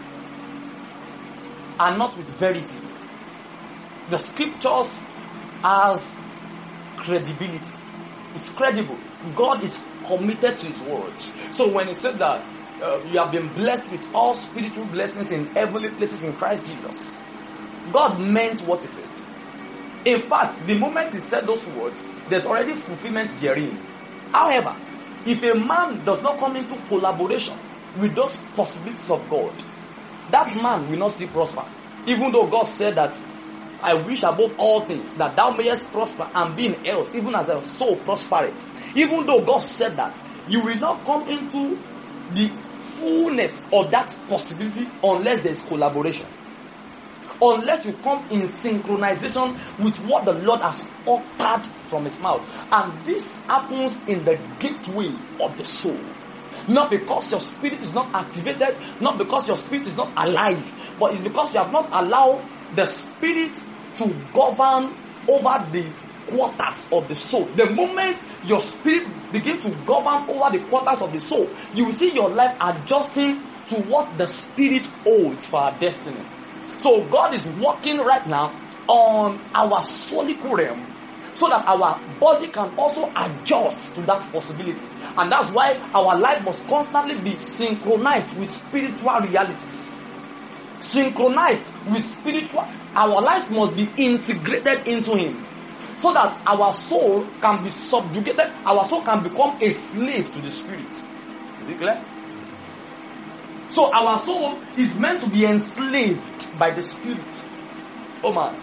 are not with verity. The scriptures has credibility. It's credible. God is committed to his words. So when he said that you have been blessed with all spiritual blessings in heavenly places in Christ Jesus, God meant what he said. In fact, the moment he said those words, there's already fulfillment therein. However, if a man does not come into collaboration with those possibilities of God, that man will not still prosper. Even though God said that, I wish above all things that thou mayest prosper and be in health, even as thy soul prospereth. Even though God said that, you will not come into the fullness of that possibility unless there is collaboration. Unless you come in synchronization with what the Lord has uttered from his mouth. And this happens in the gateway of the soul. Not because your spirit is not activated, not because your spirit is not alive, but it's because you have not allowed the spirit to govern over the quarters of the soul. The moment your spirit begins to govern over the quarters of the soul, you will see your life adjusting to what the spirit holds for our destiny. So God is working right now on our solical realm so that our body can also adjust to that possibility. And that's why our life must constantly be synchronized with spiritual realities. Synchronized with spiritual, our life must be integrated into him so that our soul can be subjugated, our soul can become a slave to the spirit. Is it clear? So our soul is meant to be enslaved by the spirit. Oh man.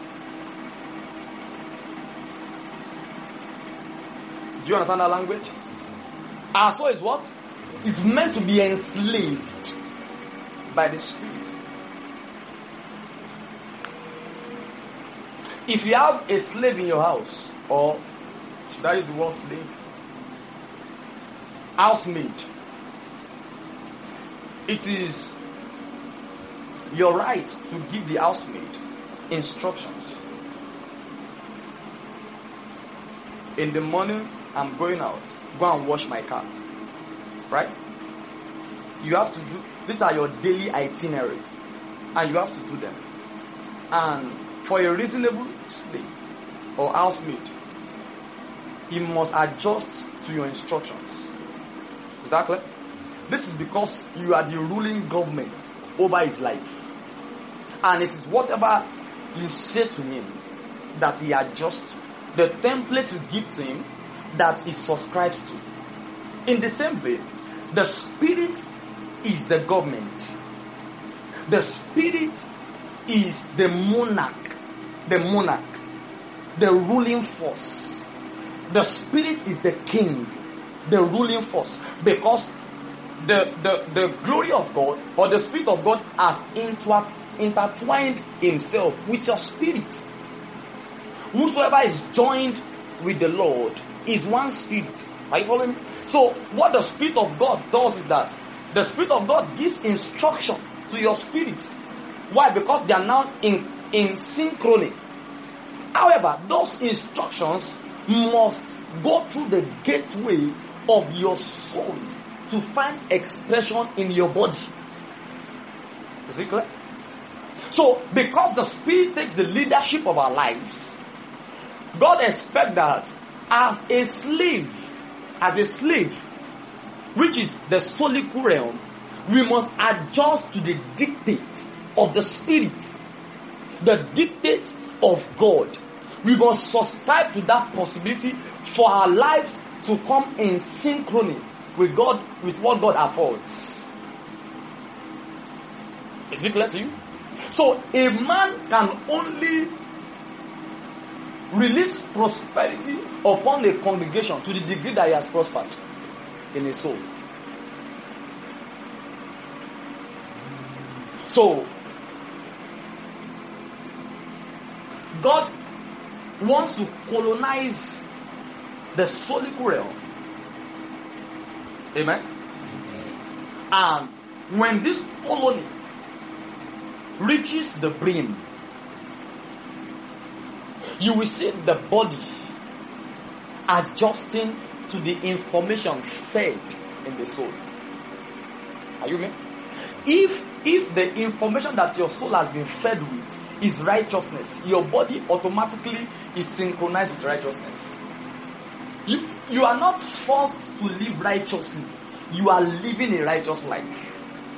Do you understand that language? Our soul is what? It's meant to be enslaved by the spirit. If you have a slave in your house, or should I use the word slave? Housemaid. It is your right to give the housemaid instructions. In the morning, I'm going out. Go and wash my car. Right? you have to do, these are your daily itinerary, and you have to do them. And for a reasonable slave or housemaid, he must adjust to your instructions. Is that clear? This is because you are the ruling government over his life. And it is whatever you say to him that he adjusts to. The template you give to him that he subscribes to. In the same way, the spirit is the government. The spirit is the monarch. The ruling force. The spirit is the king, the ruling force. Because the glory of God or the spirit of God has intertwined himself with your spirit. Whosoever is joined with the Lord is one spirit. Are you following me? So what the Spirit of God does is that the Spirit of God gives instruction to your spirit. Why? Because they are now in synchrony. However, those instructions must go through the gateway of your soul to find expression in your body. Is it clear? So, because the Spirit takes the leadership of our lives, God expects that as a slave, which is the solical realm, we must adjust to the dictate of the Spirit, the dictate of God. We must subscribe to that possibility for our lives to come in synchrony with God, with what God affords. Is it clear to you? So a man can only release prosperity upon a congregation to the degree that he has prospered in his soul. So God wants to colonize the solical realm. Amen? And when this colony reaches the brim, you will see the body adjusting to the information fed in the soul. Are you with me? If the information that your soul has been fed with is righteousness, your body automatically is synchronized with righteousness. You are not forced to live righteously. You are living a righteous life.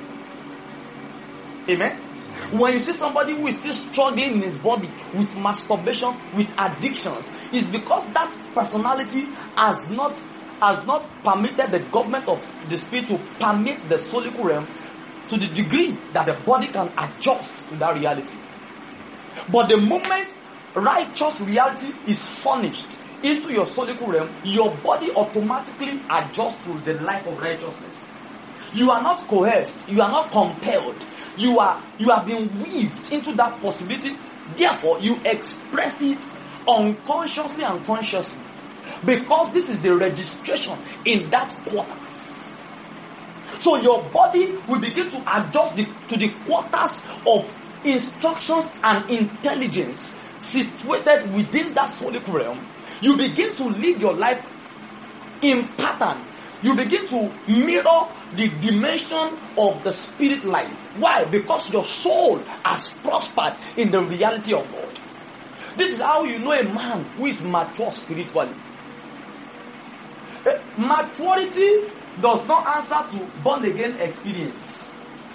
Amen? When you see somebody who is still struggling in his body with masturbation, with addictions, it's because that personality has not permitted the government of the spirit to permit the solical realm to the degree that the body can adjust to that reality. But the moment righteous reality is furnished into your solical realm, your body automatically adjusts to the life of righteousness. You are not coerced, you are not compelled. You have been weaved into that possibility. Therefore, you express it unconsciously and consciously. Because this is the registration in that quarters. So your body will begin to adjust to the quarters of instructions and intelligence situated within that solic realm. You begin to live your life in pattern. You begin to mirror the dimension of the spirit life. Why? Because your soul has prospered in the reality of God. This is how you know a man who is mature spiritually. Maturity does not answer to born again experience.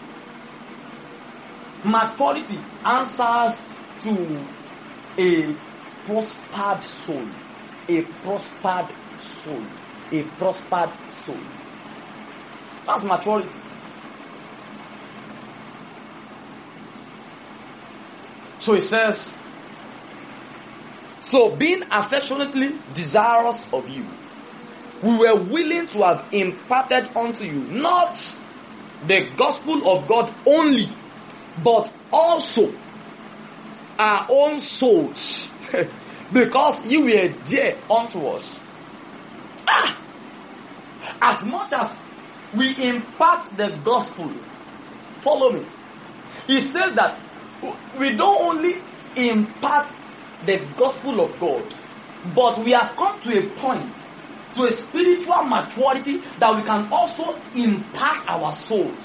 Maturity answers to a prospered soul. A prospered soul. A prospered soul. That's maturity. So it says, so being affectionately desirous of you, we were willing to have imparted unto you not the gospel of God only, but also our own souls, because you were dear unto us. As much as we impart the gospel, follow me. He says that we don't only impart the gospel of God, but we have come to a point to a spiritual maturity that we can also impact our souls.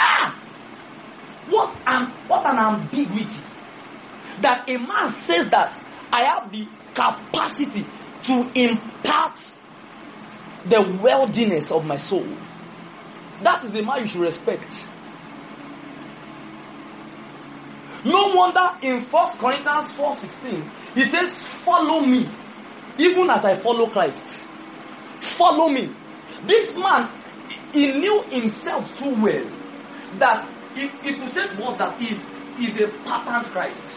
What an ambiguity. That a man says that I have the capacity to impart the worldliness of my soul. That is the man you should respect. No wonder in 1 Corinthians 4:16, he says, follow me, even as I follow Christ. Follow me. This man, he knew himself too well that if you say to us that he's a patterned Christ.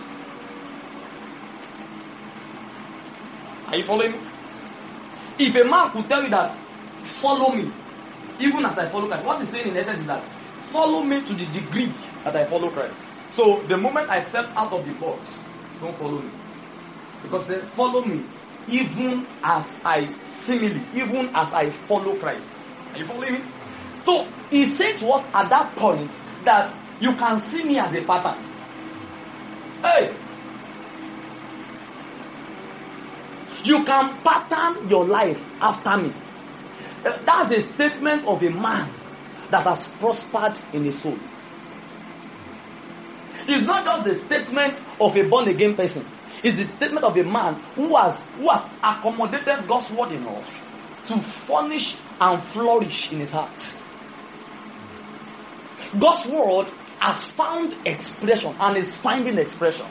Are you following me? If a man could tell you that, follow me, even as I follow Christ, what he's saying in essence is that, follow me to the degree that I follow Christ. So the moment I step out of the box, don't follow me. Because they follow me, even as I follow Christ. Are you following me? So he said to us at that point that you can see me as a pattern. Hey! You can pattern your life after me. That's a statement of a man that has prospered in his soul. It's not just the statement of a born again person. It's the statement of a man who has accommodated God's word enough to furnish and flourish in his heart. God's word has found expression and is finding expression.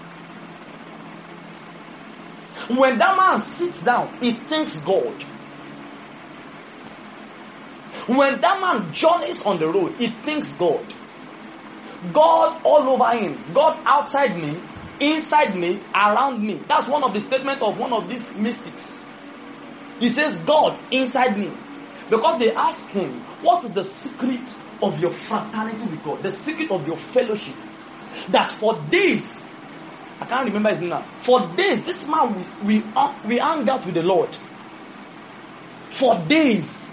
When that man sits down, he thanks God. When that man journeys on the road, he thanks God. God all over him, God outside me, inside me, around me. That's one of the statements of one of these mystics. He says, God inside me. Because they ask him, what is the secret of your fraternity with God? The secret of your fellowship? That for days, I can't remember his name now. For days, this man, we hung out with the Lord. For days.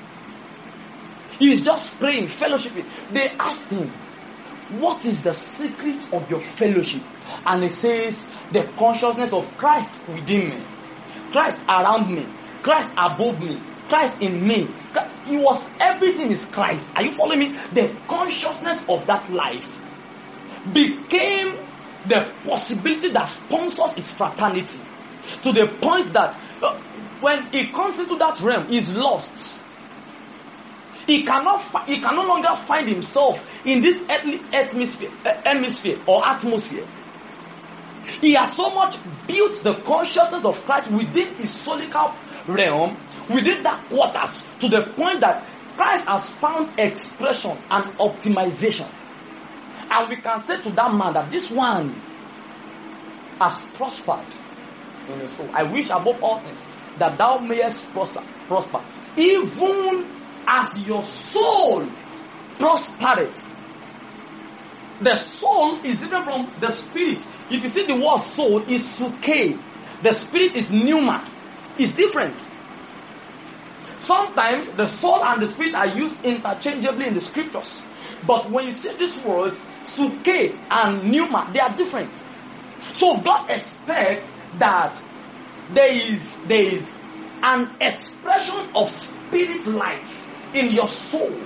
He is just praying, fellowshipping. They ask him, what is the secret of your fellowship? And he says, the consciousness of Christ within me, Christ around me, Christ above me, Christ in me. Everything is Christ. Are you following me? The consciousness of that life became the possibility that sponsors his fraternity, to the point that when he comes into that realm, he's lost. He can no longer find himself in this earthly hemisphere or atmosphere. He has so much built the consciousness of Christ within his solical realm, within that quarters, to the point that Christ has found expression and optimization. And we can say to that man that this one has prospered in his soul. I wish above all things that thou mayest prosper, even as your soul prospereth. The soul is different from the spirit. If you see the word soul is suke, the spirit is pneuma. It's different. Sometimes the soul and the spirit are used interchangeably in the scriptures. But when you see this word, suke and pneuma, they are different. So God expects that there is an expression of spirit life in your soul.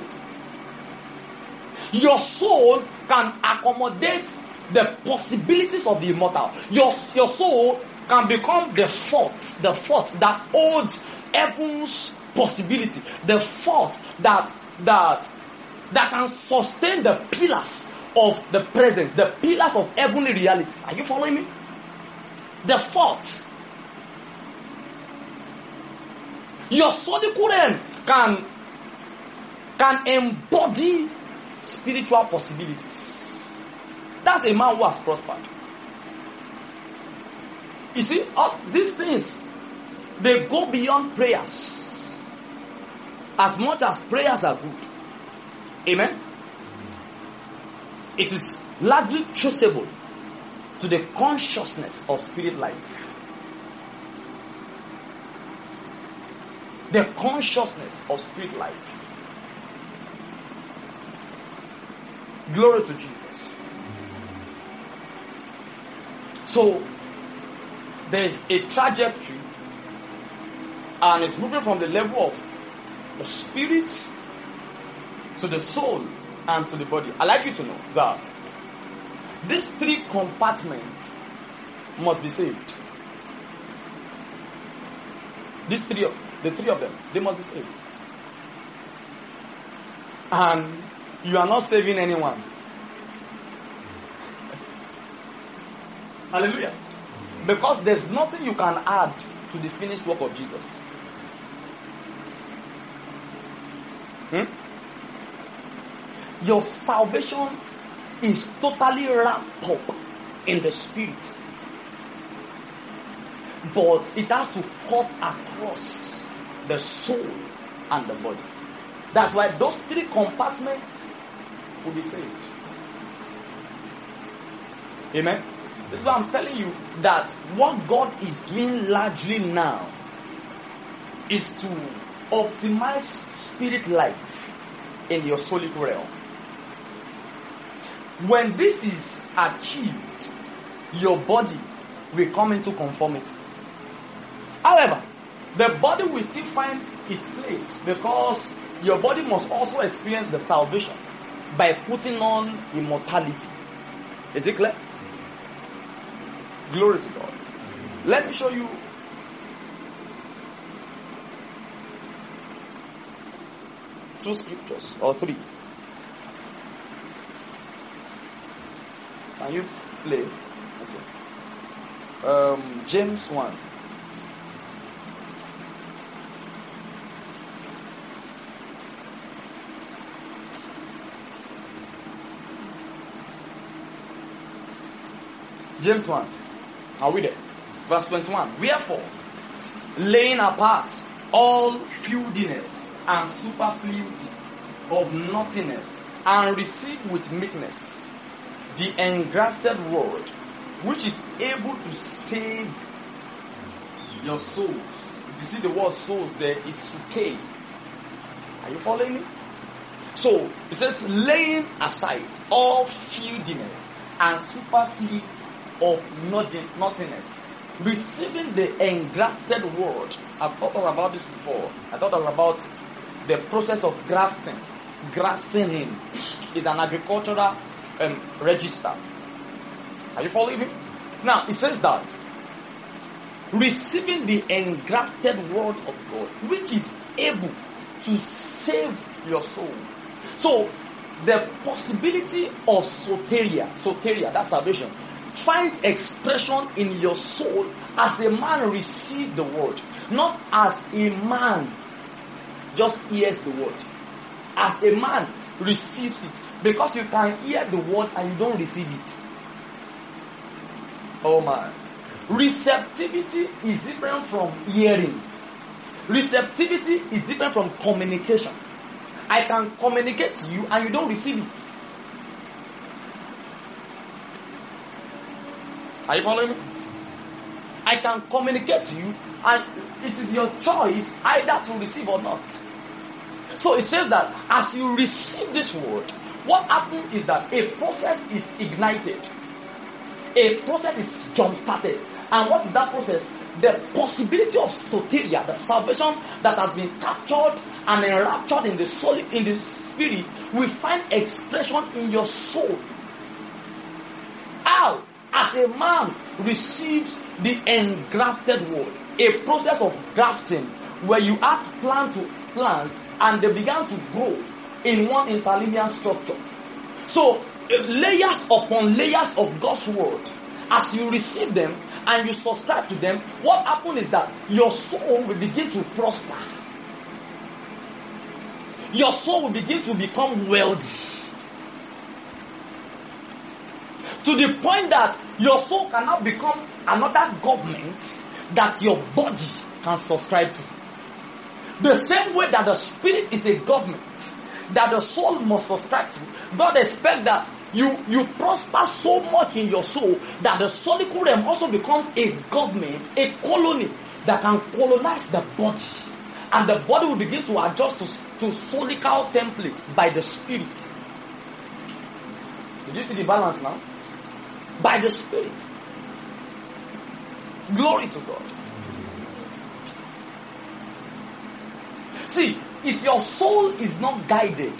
Your soul can accommodate the possibilities of the immortal. Your soul can become the fort that holds heaven's possibility. The fort that can sustain the pillars of the presence, the pillars of heavenly realities. Are you following me? The fort. Your solical realm can embody spiritual possibilities. That's a man who has prospered. You see, these things, they go beyond prayers. As much as prayers are good. Amen? It is largely traceable to the consciousness of spirit life. The consciousness of spirit life. Glory to Jesus. So, there is a trajectory And it's moving from the level of the spirit to the soul and to the body. I'd like you to know that these three compartments must be saved. The three of them, they must be saved. And you are not saving anyone. Hallelujah. Because there's nothing you can add to the finished work of Jesus. Your salvation is totally wrapped up in the spirit. But it has to cut across the soul and the body. That's why those three compartments will be saved. Amen. This is why I'm telling you that what God is doing largely now is to optimize spirit life in your soulic realm. When this is achieved, your body will come into conformity. However, the body will still find its place because your body must also experience the salvation by putting on immortality. Is it clear? Glory to God. Let me show you two scriptures or three. Can you play? Okay. James 1. James 1. Are we there? Verse 21. Wherefore, laying apart all filthiness and superfluity of naughtiness, and receive with meekness the engrafted word, which is able to save your souls. If you see the word souls there, is suke. Are you following me? So, it says, laying aside all filthiness and superfluity of nothingness, receiving the engrafted word. I've thought about this before. I thought about the process of grafting. Grafting in is an agricultural register. Are you following me? Now, it says that receiving the engrafted word of God, which is able to save your soul. So, the possibility of soteria, that's salvation, finds expression in your soul as a man receives the word, not as a man just hears the word. As a man receives it, because you can hear the word and you don't receive it. Oh man. Receptivity is different from hearing. Receptivity is different from communication. I can communicate to you and you don't receive it. Are you following me? I can communicate to you and it is your choice either to receive or not. So it says that as you receive this word, what happens is that a process is ignited. A process is jump-started. And what is that process? The possibility of soteria, the salvation that has been captured and enraptured in the soul, in the spirit, will find expression in your soul. How? As a man receives the engrafted word, a process of grafting where you add plant to plant and they began to grow in one interlinear structure. So layers upon layers of God's word, as you receive them and you subscribe to them, what happens is that your soul will begin to prosper. Your soul will begin to become wealthy. To the point that your soul cannot become another government that your body can subscribe to. The same way that the spirit is a government that the soul must subscribe to, God expects that you prosper so much in your soul that the soulic realm also becomes a government, a colony that can colonize the body. And the body will begin to adjust to soulical template by the spirit. Did you see the balance now? By the spirit. Glory to God. See, if your soul is not guided,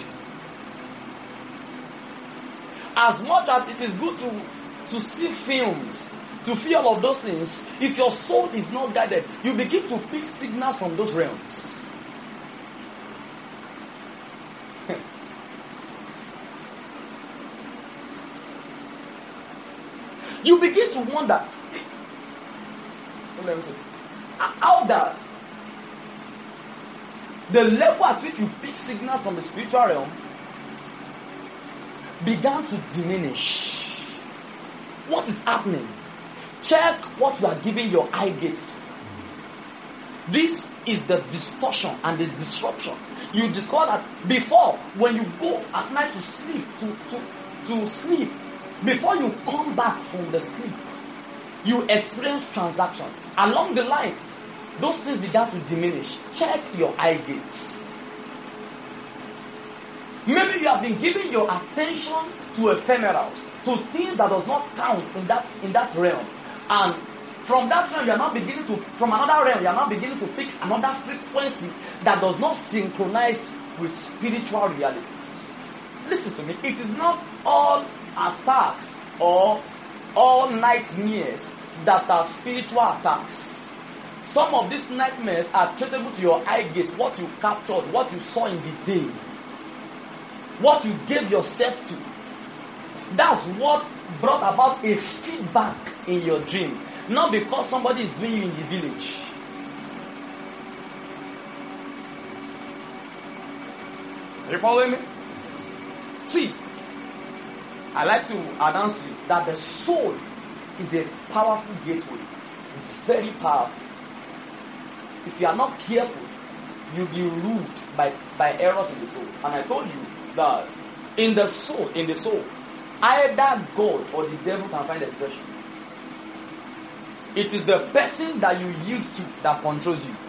as much as it is good to see films, to feel all of those things, if your soul is not guided, you begin to pick signals from those realms. You begin to wonder, let me see, how that the level at which you pick signals from the spiritual realm began to diminish. What is happening? Check what you are giving your eye gates to. This is the distortion and the disruption. You discover that before, when you go at night to sleep, to sleep, before you come back from the sleep, you experience transactions. Along the line, those things began to diminish. Check your eye gates. Maybe you have been giving your attention to ephemerals, to things that does not count in that realm. And from that realm, you are now beginning to, from another realm, you are now beginning to pick another frequency that does not synchronize with spiritual realities. Listen to me, it is not all attacks or all nightmares that are spiritual attacks. Some of these nightmares are traceable to your eye gate, what you captured, what you saw in the day, what you gave yourself to. That's what brought about a feedback in your dream. Not because somebody is doing you in the village. Are you following me? See, I like to announce to you that the soul is a powerful gateway. Very powerful. If you are not careful, you'll be ruled by errors in the soul. And I told you that in the soul, either God or the devil can find expression. It is the person that you yield to that controls you.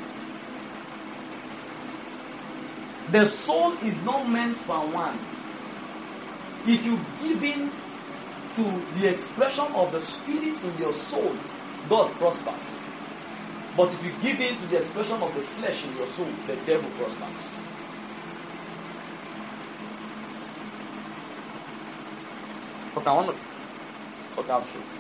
The soul is not meant for one. If you give in to the expression of the spirit in your soul, God prospers. But if you give in to the expression of the flesh in your soul, the devil prospers. Okay, I want to. Okay, I'll show you.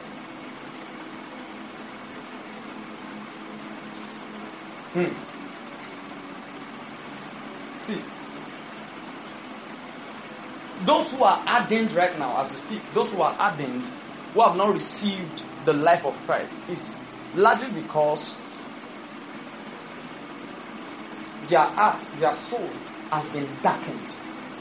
See, those who are ardent right now, as we speak, those who are ardent, who have not received the life of Christ, is largely because their heart, their soul has been darkened,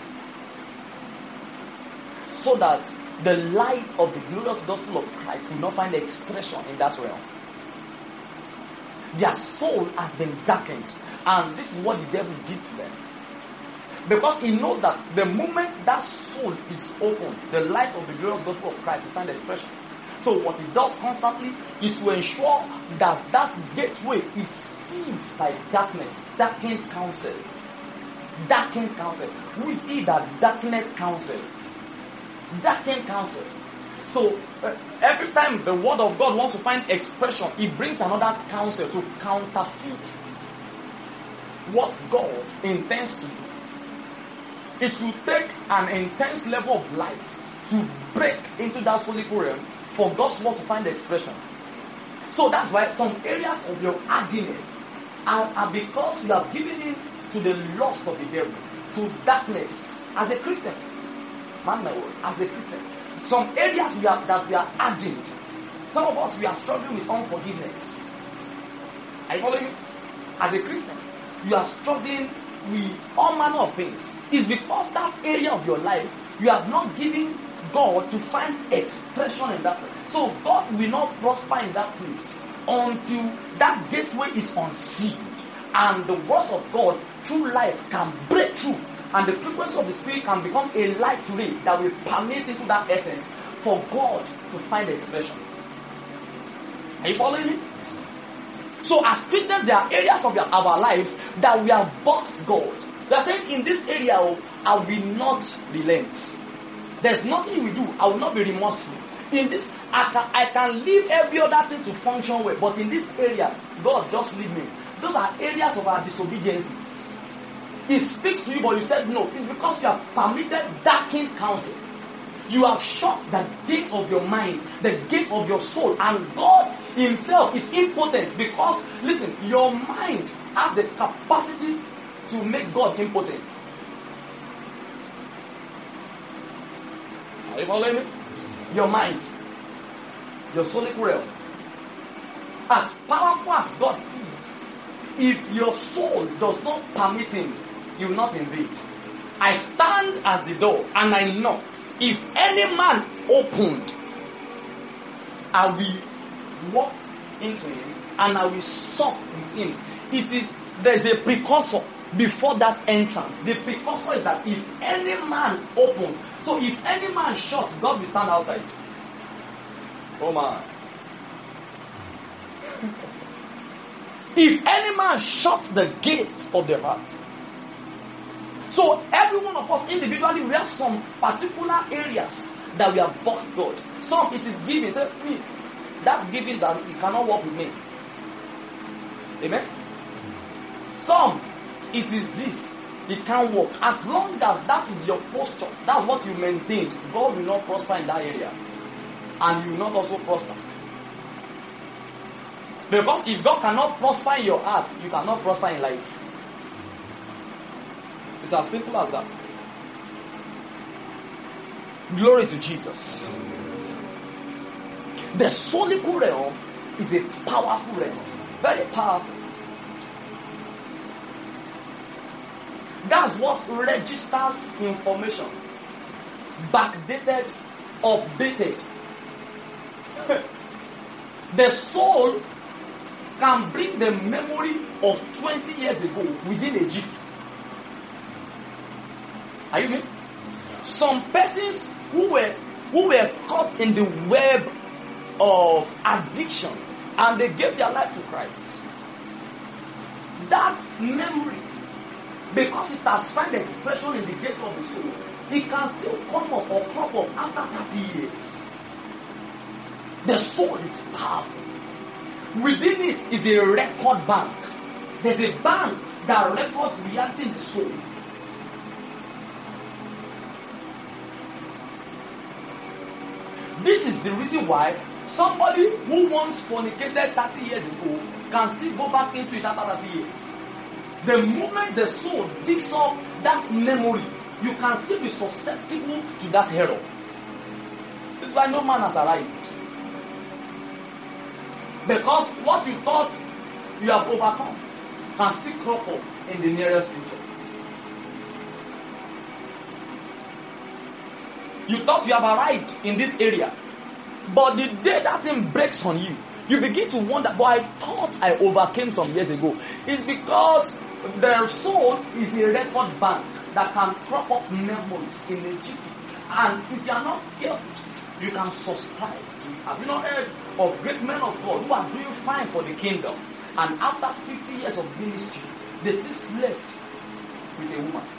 so that the light of the glorious gospel of Christ will not find expression in that realm. Their soul has been darkened, and this is what the devil did to them. Because he knows that the moment that soul is open, the light of the glorious gospel of Christ will find expression. So what he does constantly is to ensure that that gateway is sealed by darkness, darkened counsel. Darkened counsel. Who is he that darkened counsel? Darkened counsel. So every time the word of God wants to find expression, he brings another counsel to counterfeit what God intends to do. It will take an intense level of light to break into that solical realm for God's word to find expression. So that's why some areas of your hardiness are because you have given in to the lust of the devil, to darkness. As a Christian, man my word, as a Christian, some areas we are hardened. Some of us, we are struggling with unforgiveness. Are you following me? As a Christian, you are struggling with all manner of things. It's because that area of your life, you have not given God to find expression in that place. So God will not prosper in that place until that gateway is unsealed, and the words of God through light can break through, and the frequency of the Spirit can become a light ray that will permeate into that essence for God to find expression. Are you following me? So as Christians, there are areas of our lives that we have boxed God. We are saying, in this area, I will not relent. There's nothing you will do, I will not be remorseful. In this, I can leave every other thing to function well, but in this area, God just leave me. Those are areas of our disobediences. He speaks to you, but you said no. It's because you have permitted darkened counsel. You have shut the gate of your mind, the gate of your soul, and God Himself is impotent because, listen, your mind has the capacity to make God impotent. Are you following me? Your mind, your soulic realm, as powerful as God is, if your soul does not permit Him, you will not invade. I stand at the door and I knock. If any man opened, I will walk into him and I will sup with him. There's a precursor before that entrance. The precursor is that if any man opened, so if any man shut, God will stand outside. Oh man. If any man shuts the gate of the heart. So every one of us individually, we have some particular areas that we have boxed God. Some it is giving. Say, that's giving that you cannot walk with me. Amen. Some it is this. It can't work. As long as that is your posture, that's what you maintain, God will not prosper in that area. And you will not also prosper. Because if God cannot prosper in your heart, you cannot prosper in life. It's as simple as that. Glory to Jesus. The soulical realm is a powerful realm. Very powerful. That's what registers information. Backdated, updated. The soul can bring the memory of 20 years ago within a jiffy. Are you with me? Some persons who were caught in the web of addiction and they gave their life to Christ. That memory, because it has found expression in the gates of the soul, it can still come up or crop up after 30 years. The soul is powerful. Within it is a record bank. There's a bank that records reality in the soul. This is the reason why somebody who once fornicated 30 years ago can still go back into it after 30 years. The moment the soul digs up that memory, you can still be susceptible to that error. This is why no man has arrived. Because what you thought you have overcome can still crop up in the nearest future. You thought you have arrived in this area, but the day that thing breaks on you, you begin to wonder, but I thought I overcame some years ago. It's because their soul is a record bank that can crop up memories in a jiffy. And if you are not careful, you can subscribe to it. Have you not heard of great men of God who are doing fine for the kingdom, and after 50 years of ministry, they still slept with a woman?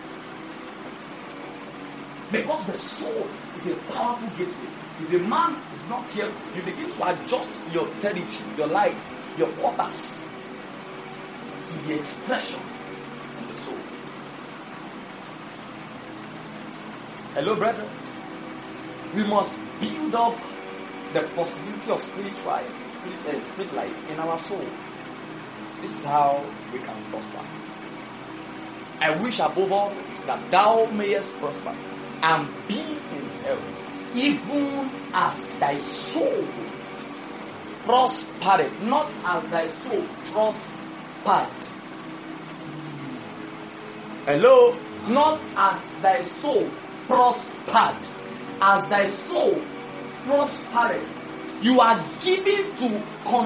Because the soul is a powerful gateway. If a man is not careful, you begin to adjust your territory, your life, your quarters to the expression of the soul. Hello, brethren. We must build up the possibility of spirit life in our soul. This is how we can prosper. I wish above all that thou mayest prosper and be in health, even as thy soul prospered, not as thy soul prospered. Hello? Not as thy soul prospered, as thy soul prospered. You are given to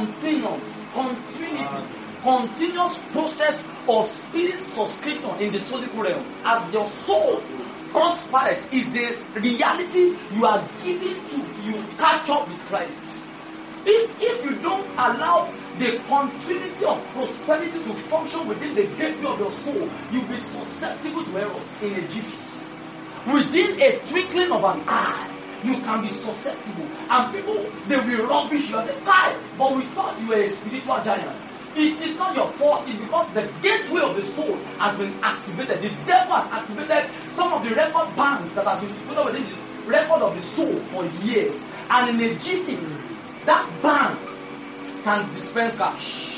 continuous process of spirit subscription in the soulic realm. As your soul prosperity is a reality you are given to, you catch up with Christ. If you don't allow the continuity of prosperity to function within the gateway of your soul, you'll be susceptible to errors in a jiffy. Within a twinkling of an eye, You can be susceptible. And people, they will rubbish you and say, "Hi, but we thought you were a spiritual giant." It's not your fault. It's because the gateway of the soul has been activated. The devil has activated some of the record bands that have been put within the record of the soul for years. And in a jiffy, that band can dispense cash.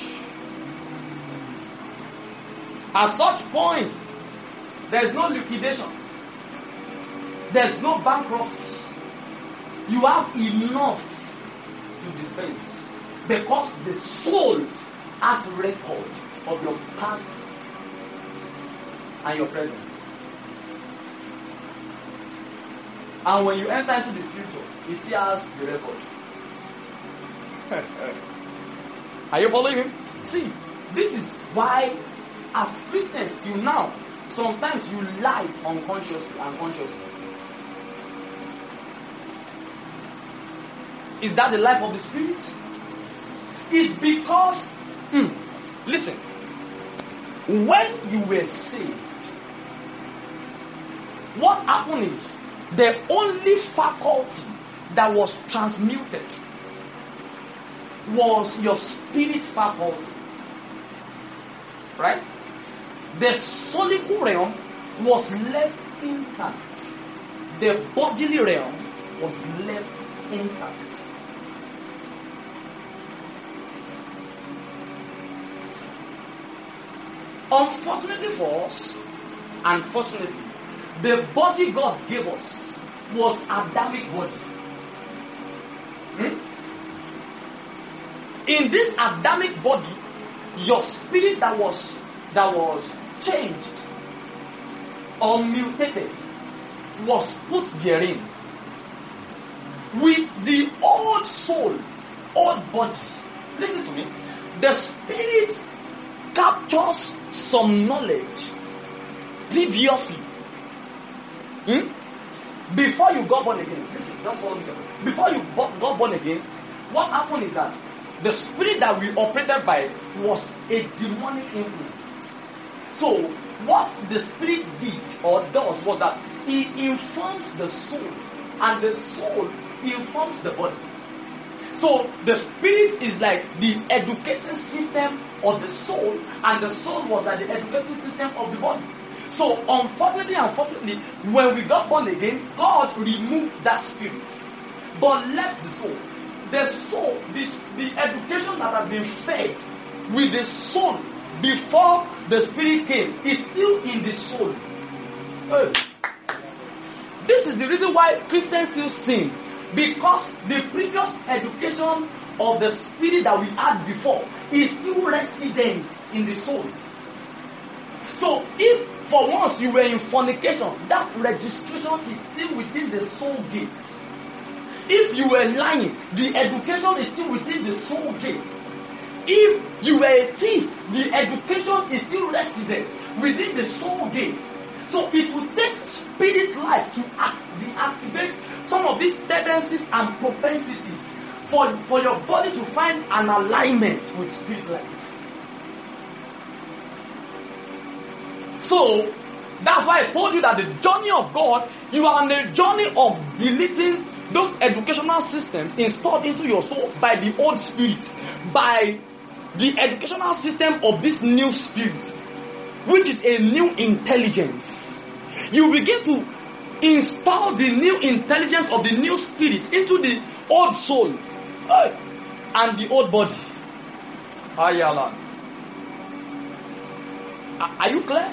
At such point, there's no liquidation. There's no bankruptcy. You have enough to dispense because the soul has record of your past and your present. And when you enter into the future, it still has the record. Are you following me? See, this is why as Christians till now, sometimes you lie unconsciously and consciously. Is that the life of the Spirit? It's because, listen, when you were saved, what happened is the only faculty that was transmuted was your spirit faculty. Right? The soulical realm was left intact. The bodily realm was left intact. Unfortunately for us, unfortunately, the body God gave us was Adamic body. In this Adamic body, your spirit that was changed or mutated was put therein. With the old soul, old body. Listen to me. The spirit captures some knowledge previously. Before you got born again, listen, just follow me. Before you got born again, what happened is that the spirit that we operated by was a demonic influence. So, what the spirit did or does was that he informs the soul, and the soul informs the body. So, the spirit is like the educating system of the soul, and the soul was like the educating system of the body. So, unfortunately, when we got born again, God removed that spirit, but left the soul. The soul, the education that has been fed with the soul before the spirit came is still in the soul. This is the reason why Christians still sin, because the previous education of the spirit that we had before is still resident in the soul. So if for once you were in fornication, that registration is still within the soul gate. If you were lying, the education is still within the soul gate. If you were a thief, the education is still resident within the soul gate. So it will take spirit life to deactivate some of these tendencies and propensities for your body to find an alignment with spirit life. So that's why I told you that the journey of God, you are on a journey of deleting those educational systems installed into your soul by the old spirit, by the educational system of this new spirit, which is a new intelligence. You begin to install the new intelligence of the new spirit into the old soul and the old body. Are you clear?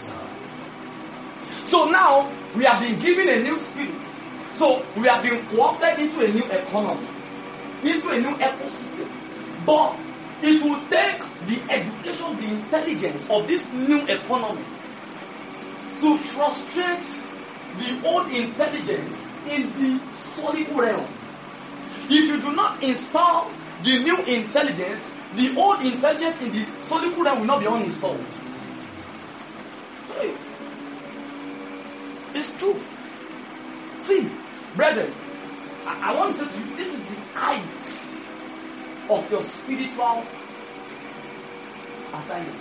So now we have been given a new spirit. So we have been co-opted into a new economy, into a new ecosystem. But it will take the education, the intelligence of this new economy to frustrate the old intelligence in the soulical realm. If you do not install the new intelligence, the old intelligence in the soulical realm will not be uninstalled. Hey. It's true. See, brethren, I want to say to you, this is the height of your spiritual assignment.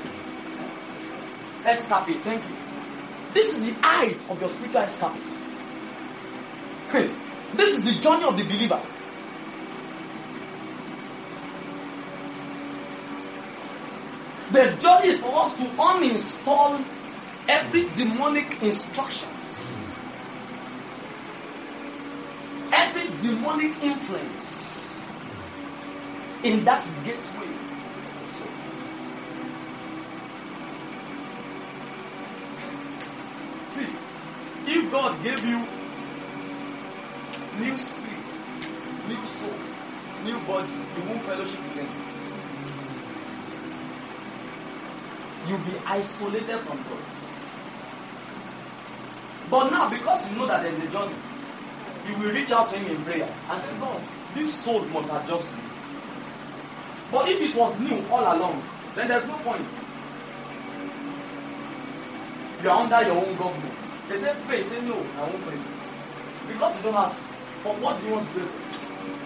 Escape, thank you. This is the height of your spiritual escape. This is the journey of the believer. The journey is for us to uninstall every demonic instructions, every demonic influence in that gateway. See, if God gave you new spirit, new soul, new body, you won't fellowship with Him. You'll be isolated from God. But now, because you know that there's a journey, you will reach out to Him in prayer and say, God, this soul must adjust to you. But if it was new all along, then there's no point. You are under your own government. They say pray, say no, I won't pray. Because you don't have to. But what do you want to pray for?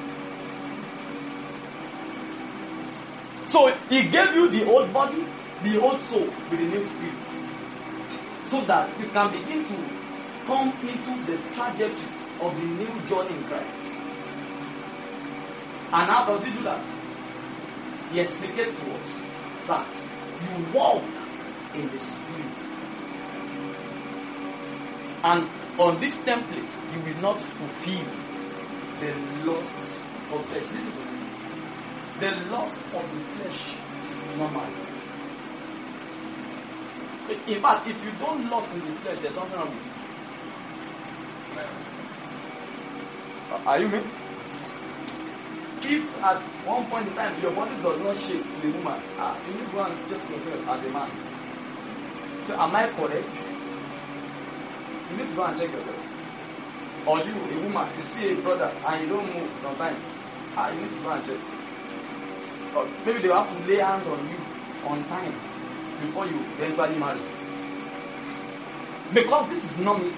So He gave you the old body, the old soul with the new spirit, so that you can begin to come into the trajectory of the new journey in Christ. And how does He do that? He explicates to us that you walk in the spirit. And on this template, you will not fulfill the lust of flesh. This is the lust of the flesh is normal. In fact, if you don't lust in the flesh, there's something wrong with you. Are you me? If at one point in time your body does not shake to a woman, you need to go and check yourself as a man. So, am I correct? You need to go and check yourself. Or you, a woman, you see a brother and you don't move sometimes. You need to go and check. Or maybe they have to lay hands on you on time before you eventually marry. Because this is normal.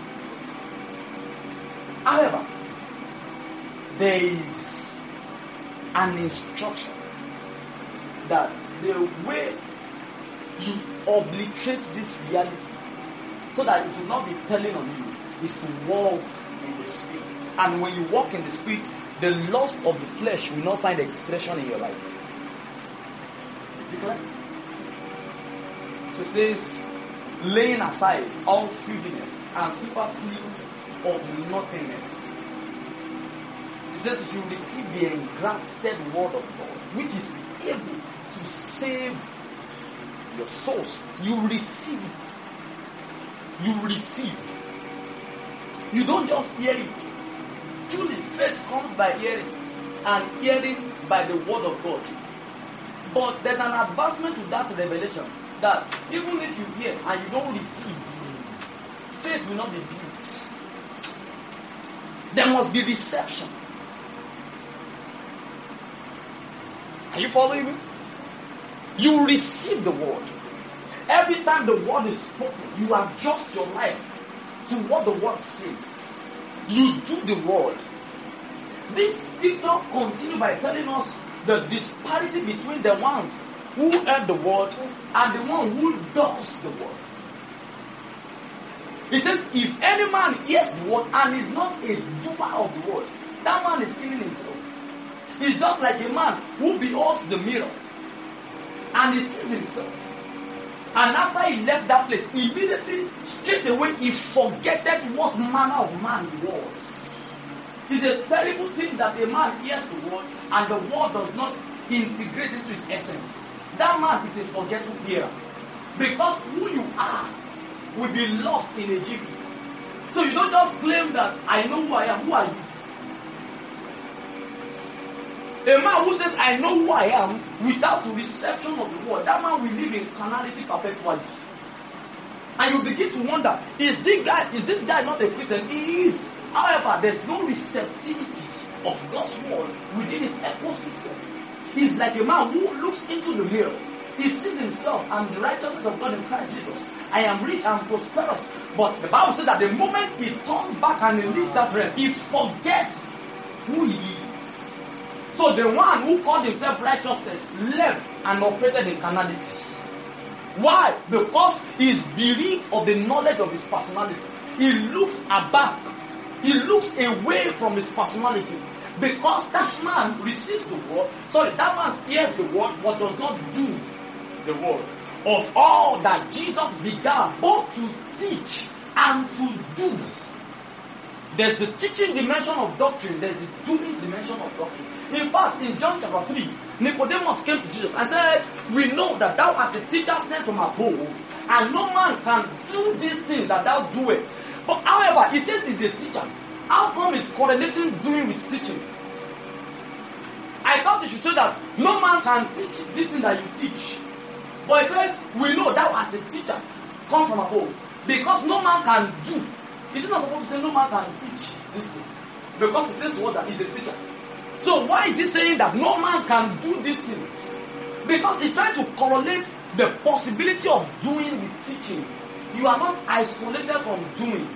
However, there is an instruction that the way you obliterate this reality so that it will not be telling on you is to walk in the Spirit. And when you walk in the Spirit, the lust of the flesh will not find expression in your life. Is it clear? So it says, laying aside all filthiness and superfluity of nothingness. It says that you receive the engrafted word of God, which is able to save your souls. You receive it. You receive. You don't just hear it. Truly, faith comes by hearing, and hearing by the word of God. But there's an advancement to that revelation that even if you hear and you don't receive, faith will not be built. There must be reception. Are you following me? You receive the word. Every time the word is spoken, you adjust your life to what the word says. You do the word. This scripture continues by telling us the disparity between the ones who heard the word and the one who does the word. It says, if any man hears the word and is not a doer of the word, that man is killing himself. It's just like a man who beholds the mirror and he sees himself. And after he left that place, immediately, straight away, he forgetted what manner of man he was. It's a terrible thing that a man hears the word and the word does not integrate into his essence. That man is a forgetful hearer. Because who you are will be lost in a jiffy. So you don't just claim that I know who I am. Who are you? A man who says, I know who I am, without the reception of the word, that man will live in carnality perpetually. And you begin to wonder, is this guy not a Christian? He is. However, there's no receptivity of God's word within his ecosystem. He's like a man who looks into the mirror. He sees himself, I'm the righteousness of God in Christ Jesus. I am rich and prosperous. But the Bible says that the moment he turns back and he leaves that realm, he forgets who he is. So the one who called himself righteousness left and operated in carnality. Why? Because he is bereaved of the knowledge of his personality. He looks aback He looks away from his personality because that man receives the word. Sorry, that man hears the word but does not do the word. Of all that Jesus began both to teach and to do. There's the teaching dimension of doctrine, there's the doing dimension of doctrine. In fact, in John chapter 3, Nicodemus came to Jesus and said, we know that thou art a teacher sent from above, and no man can do these things that thou doest. But however, he says he's a teacher. How come he's correlating doing with teaching? I thought he should say that no man can teach this thing that you teach. But he says, we know thou art a teacher, come from above. Because no man can do. Is it not supposed to say no man can teach this thing? Because he says what that he's a teacher. So why is he saying that no man can do these things? Because he's trying to correlate the possibility of doing with teaching. You are not isolated from doing.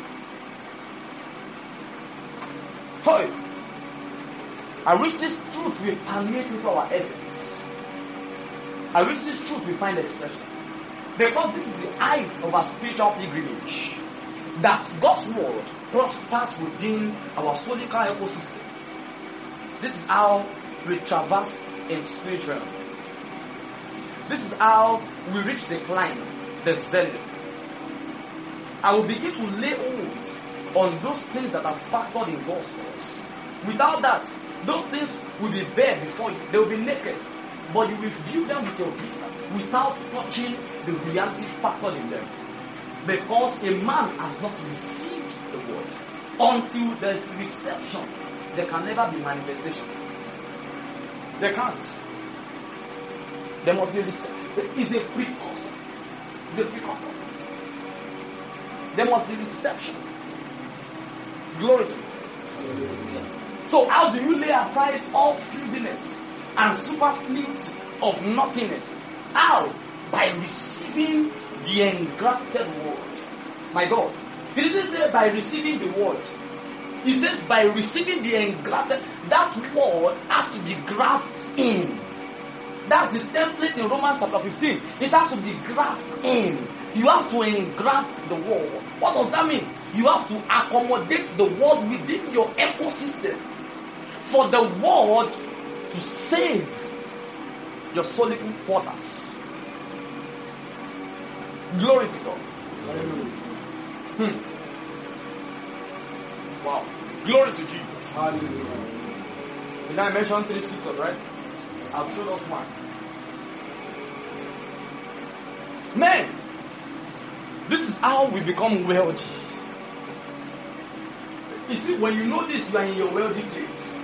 Hey, I wish this truth will permeate into our essence. I wish this truth will find expression. Because this is the height of our spiritual pilgrimage. That God's word prospers within our solical ecosystem. This is how we traverse in spiritual. This is how we reach the climb, the zenith. I will begin to lay hold on those things that are factored in God's words. Without that, those things will be bare before you. They will be naked. But you will view them with your wisdom without touching the reality factored in them. Because a man has not received the word. Until there is reception, there can never be manifestation. There can't. There must be reception. It's a precursor. It's a precursor. There must be reception. Glory to God. So how do you lay aside all filthiness and superfluity of nothingness? How? By receiving the engrafted word. My God. He didn't say by receiving the word. He says by receiving the engrafted. That word has to be grafted in. That's the template in Romans chapter 15. It has to be grafted in. You have to engraft the word. What does that mean? You have to accommodate the word within your ecosystem for the word to save your solid waters. Glory to God. Wow. Glory to Jesus. Hallelujah. Did I mention 3 scriptures, right? I've told us one. Man, this is how we become wealthy. You see, when you know this, you are in your wealthy place.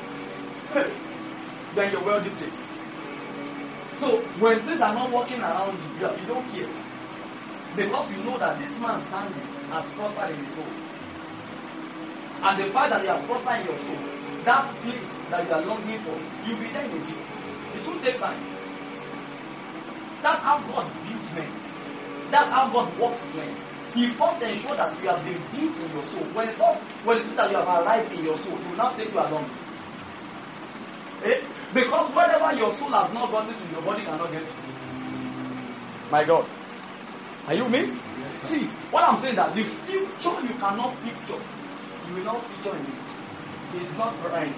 You are in your wealthy place. So, when things are not working around you, you don't care. Because you know that this man standing has prospered in his soul. And the fact that you have prospered in your soul, that place that you are longing for, you'll be there in a jiffy. It won't take time. That's how God builds men. That's how God works men. He first ensures that you have been built in your soul. When it's that you have arrived in your soul, He will not take you along. Because wherever your soul has not gotten to, your body cannot get to. My God. Are you with me? Yes, see, what I'm saying that the future you cannot picture, you will not picture in it. It's not right.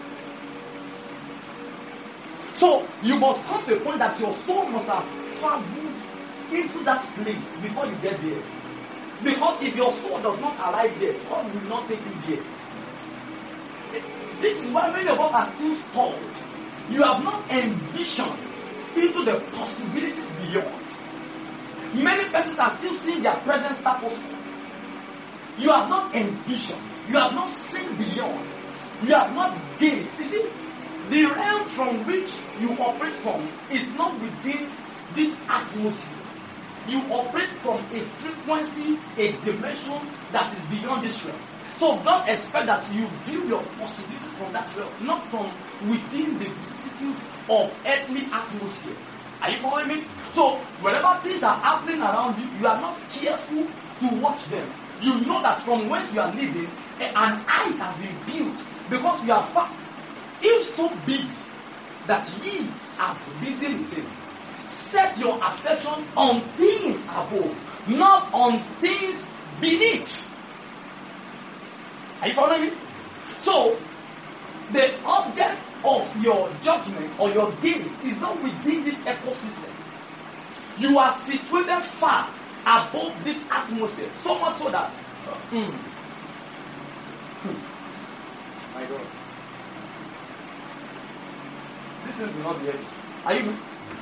So you must come to a point that your soul must have traveled into that place before you get there. Because if your soul does not arrive there, God will not take you there. This is why many of us are still stalled. You have not envisioned into the possibilities beyond. Many persons are still seeing their present status. You have not envisioned. You have not seen beyond. You have not gained. You see, the realm from which you operate from is not within this atmosphere. You operate from a frequency, a dimension that is beyond this realm. So God expects that you build your possibilities from that realm, not from within the vicissitudes of earthly atmosphere. Are you following me? So whenever things are happening around you, you are not careful to watch them. You know that from whence you are living, an height has been built because you are far. If so big that ye have risen with Him, set your affection on things above, not on things beneath. Are you following me? So, the object of your judgment or your gaze is not within this ecosystem. You are situated far above this atmosphere, so much so that my God, this thing will not be heavy. Are you?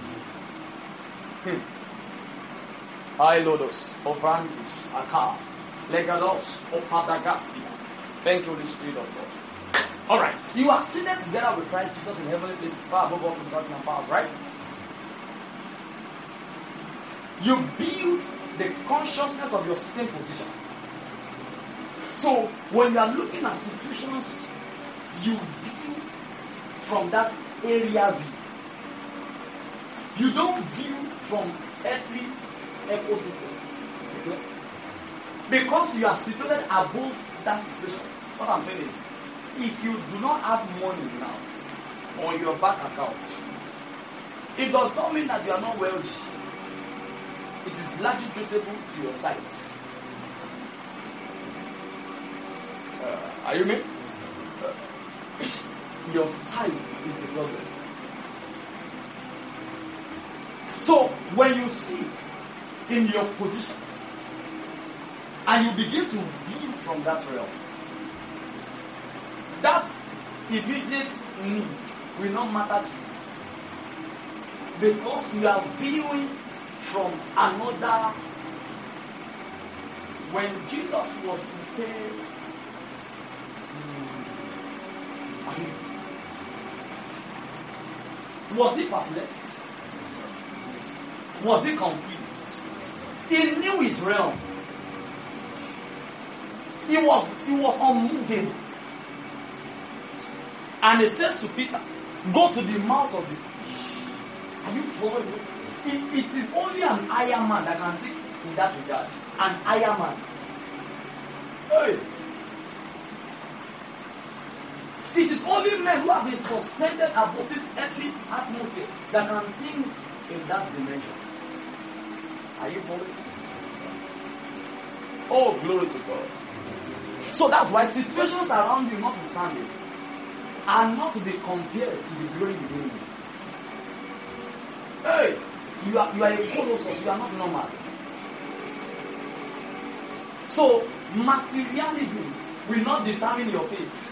Ailodos, Ovrandish, Aka, Legados, Opadagastia. Thank you, Holy Spirit of God. Alright, you are seated together with Christ Jesus in heavenly places, far above all principalities and powers, right? You build the consciousness of your sitting position. So, when you are looking at situations, you view from that area view. You don't view from earthly ecosystem. Because you are situated above that situation. What I'm saying is, if you do not have money now on your bank account, it does not mean that you are not wealthy. It is largely traceable to your sight. Are you me? Your sight is the problem. So when you sit in your position and you begin to view from that realm, that immediate need will not matter to you, because you are viewing from another. When Jesus was to pay, was he perplexed? Was he confused? He knew his realm. He was unmovable. And he says to Peter, go to the mouth of the fish. Are you following me? It is only an iron man that can think in that regard. An iron man. Hey. It is only men who have been suspended above this earthly atmosphere that can think in that dimension. Are you following? Oh, glory to God. So that's why situations around you, notwithstanding, are not to be compared to the glory within you. Hey, you are a colossus, you are not normal. So materialism will not determine your fate.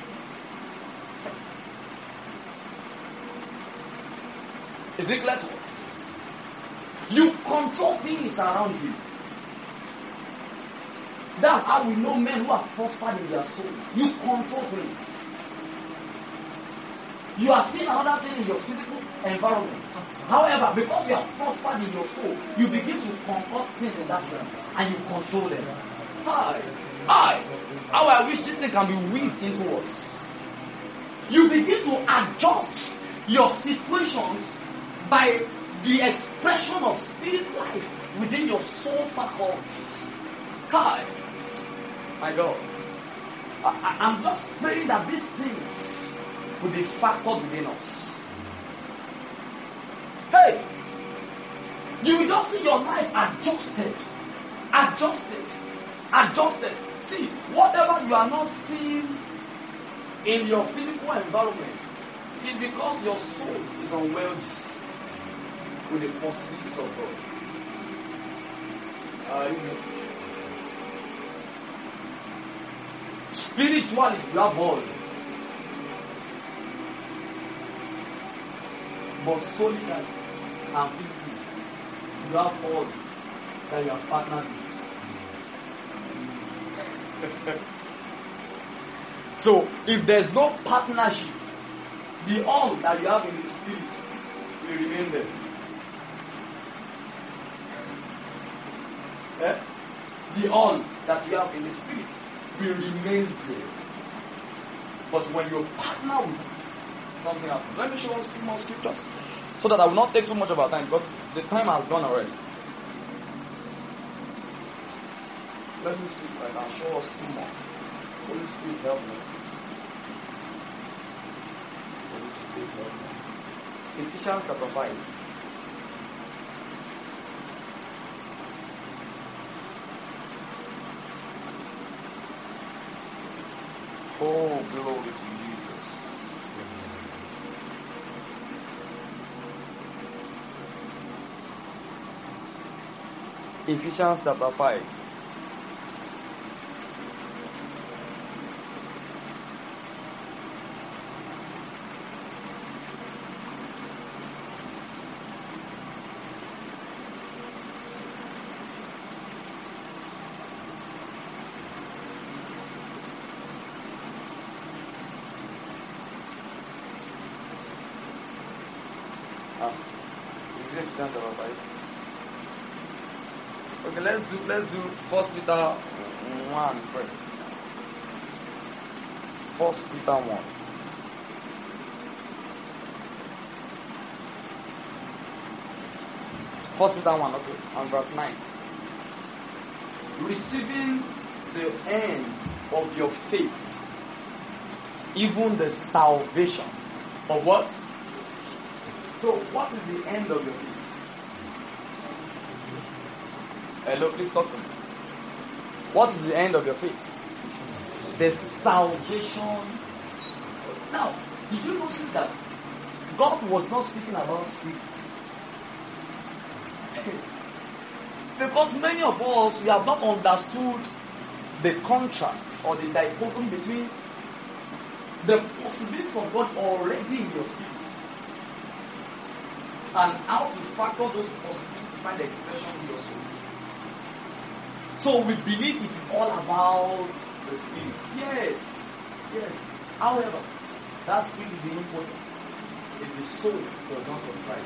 Is it clear to us? You control things around you. That's how we know men who have prospered in their soul. You control things. You are seeing another thing in your physical environment. However, because you have prospered in your soul, you begin to concoct things in that realm and you control them. How I wish this thing can be weaved into us. You begin to adjust your situations by the expression of spirit life within your soul faculty. My God. I'm just praying that these things will be factored within us. Hey, you will just see your life adjusted. See, whatever you are not seeing in your physical environment is because your soul is unwealthy with the possibilities of God. Spiritually, you have all. But soully and physically, you have all that you have partnered with. So, if there's no partnership, the all that you have in the spirit will remain there. The all that you have in the spirit will remain there. But when you partner with it, something happens. Let me show us 2 more scriptures so that I will not take too much of our time because the time has gone already. Let me see if I can show us 2 more. Holy Spirit help me. Holy Spirit help me. Ephesians chapter 5. Oh, glory to Jesus. Ephesians chapter 5. Is it Ephesians chapter 5? Okay, let's do 1 Peter 1 first. 1 Peter 1. First Peter 1, okay, and verse 9. Receiving the end of your faith, even the salvation of what? So, what is the end of your faith? Hello, please talk to me. What is the end of your faith? The salvation. Now, did you notice that God was not speaking about spirit? Because many of us, we have not understood the contrast or the dichotomy between the possibilities of God already in your spirit and how to factor those possibilities to find expression in your soul. So we believe it is all about the spirit. Yes. However, that spirit is important if the soul does not subscribe.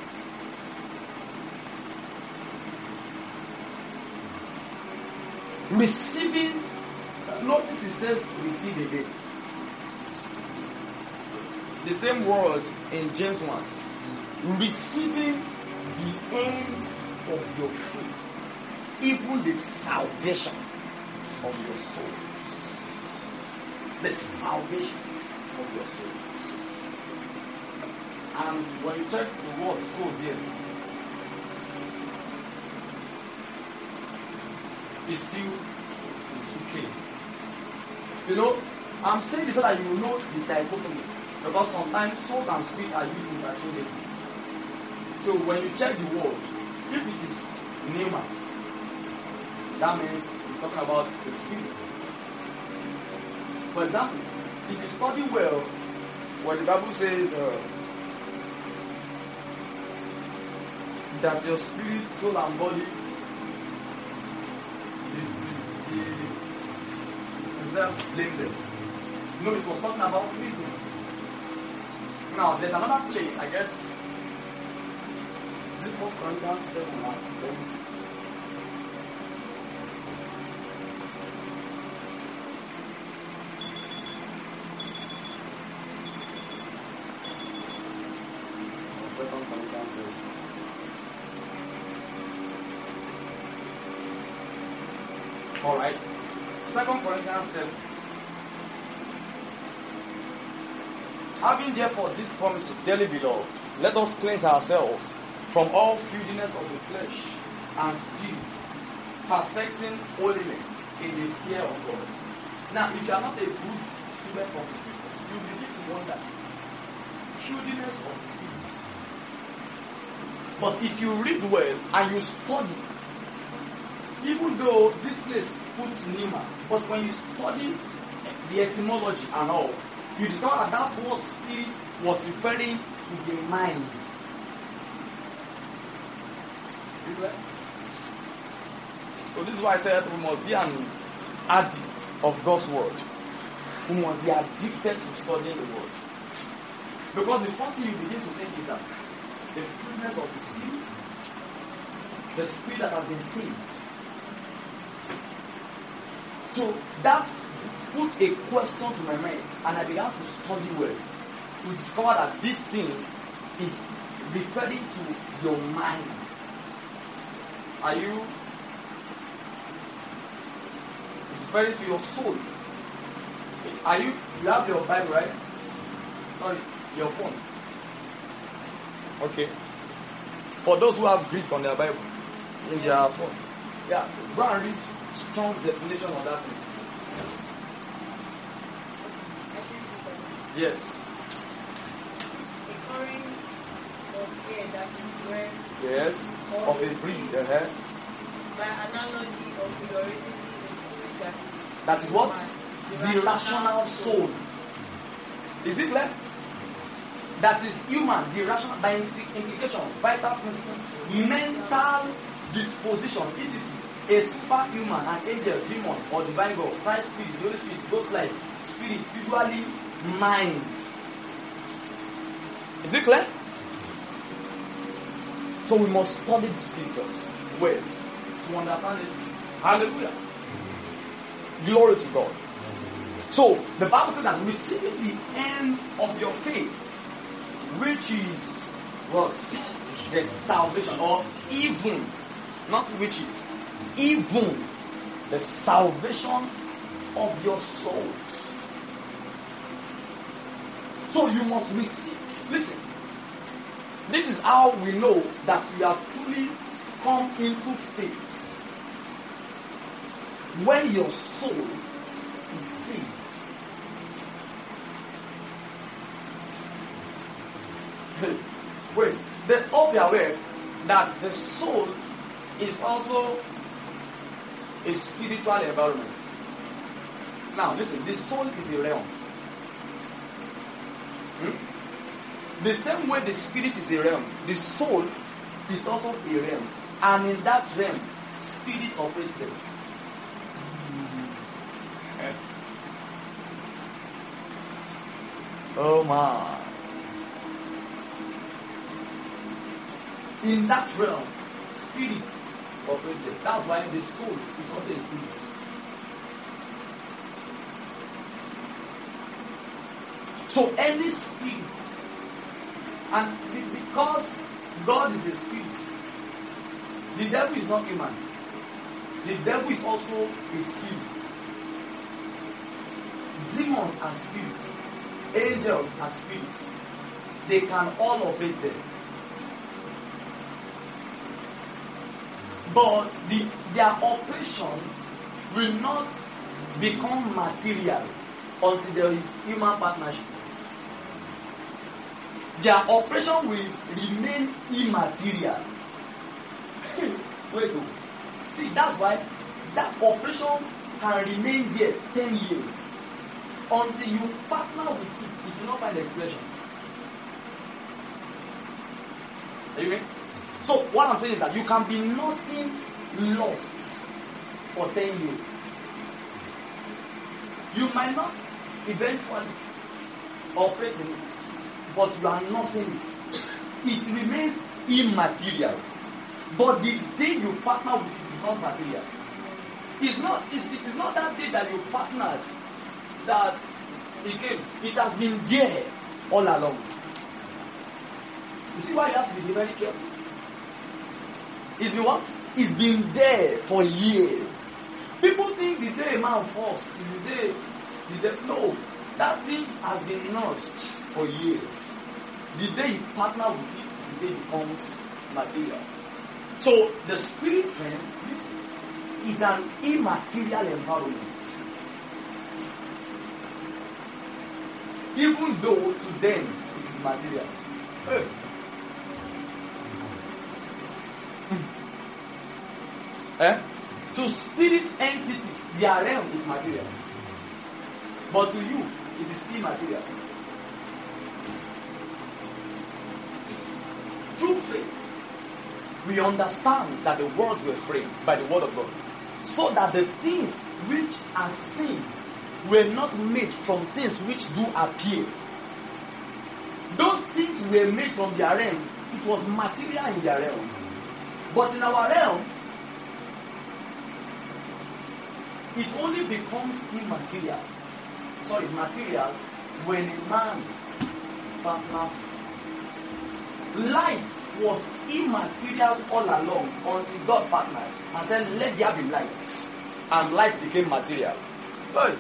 Receiving, notice it says receive again. The same word in James 1. Receiving the end of your faith, even the salvation of your souls. The salvation of your souls. And when you check the word souls here, it's still okay. You know, I'm saying this so that you know the dichotomy. Because sometimes souls and spirit are used interchangeably. So when you check the word, if it is pneuma, that means it's talking about the spirit. For example, if you study well, when the Bible says that your spirit, soul, and body is blameless. No, it was talking about three things. Now, there's another place, I guess. Is it 1 Corinthians 7? Let me see. Alright. 2 Corinthians 7. Having therefore these promises, dearly beloved, let us cleanse ourselves from all filthiness of the flesh and spirit, perfecting holiness in the fear of God. Now, if you are not a good student of the scriptures, you begin to wonder, filthiness of the spirit. But if you read well and you study, even though this place puts pneuma, but when you study the etymology and all, you discover that word spirit was referring to the mind. See that? So this is why I said we must be an addict of God's word. We must be addicted to studying the word. Because the first thing you begin to think is that the fullness of the spirit that has been saved. So that put a question to my mind, and I began to study well to discover that this thing is referring to your mind. Are you? It's referring to your soul. Are you? You have your Bible, right? Sorry, your phone. Okay. For those who have Greek on their Bible, in their phone, yeah, go and read Strong's definition of that thing. Yes. A current of air that is breath Yes. Of a breed. by analogy or figuratively a spirit that is That is what? human, The rational soul. Is it clear? That is human, the rational, by implications, vital principles, mental disposition. It is a superhuman, an angel, demon, or divine God, Christ Spirit, the Holy Spirit, Ghost life, spirit, usually mind. Is it clear? So we must study the scriptures well to understand this. Hallelujah. Glory to God. So the Bible says that receiving the end of your faith, which is what? The salvation, or even, not which is, even the salvation of your souls. So you must receive. Listen, this is how we know that we have truly come into faith. When your soul is saved. Wait, then hope you are aware that the soul is also a spiritual environment. Now, listen, the soul is a realm. The same way the spirit is a realm, the soul is also a realm. And in that realm, spirit operates there. Oh my. In that realm, spirit operates there. That's why the soul is also a spirit. So any spirit, and because God is a spirit, the devil is not human. The devil is also a spirit. Demons are spirits. Angels are spirits. They can all operate there. But their operation will not become material until there is human partnership. Their operation will remain immaterial. Wait, see, that's why that operation can remain there 10 years. Until you partner with it, you do not find the expression. Are you with? So what I'm saying is that you can be nursing lust for 10 years. You might not eventually operate in it, but you are nursing it. It remains immaterial. But the day you partner with it, becomes material. It is not that day that you partnered that it came. It has been there all along. You see why you have to be very careful? It's been what? It's been there for years. People think the day a man falls is the day. No, that thing has been nursed for years. The day you partner with it, the day it becomes material. So the spirit realm is an immaterial environment. Even though to them it is material. To spirit entities, their realm is material. But to you, it is immaterial. Through faith, we understand that the worlds were framed by the word of God, so that the things which are seen were not made from things which do appear. Those things were made from their realm. It was material in their realm. But in our realm, it only becomes material when a man partners with it. Light was immaterial all along until God partnered and said, let there be light. And light became material. Hey.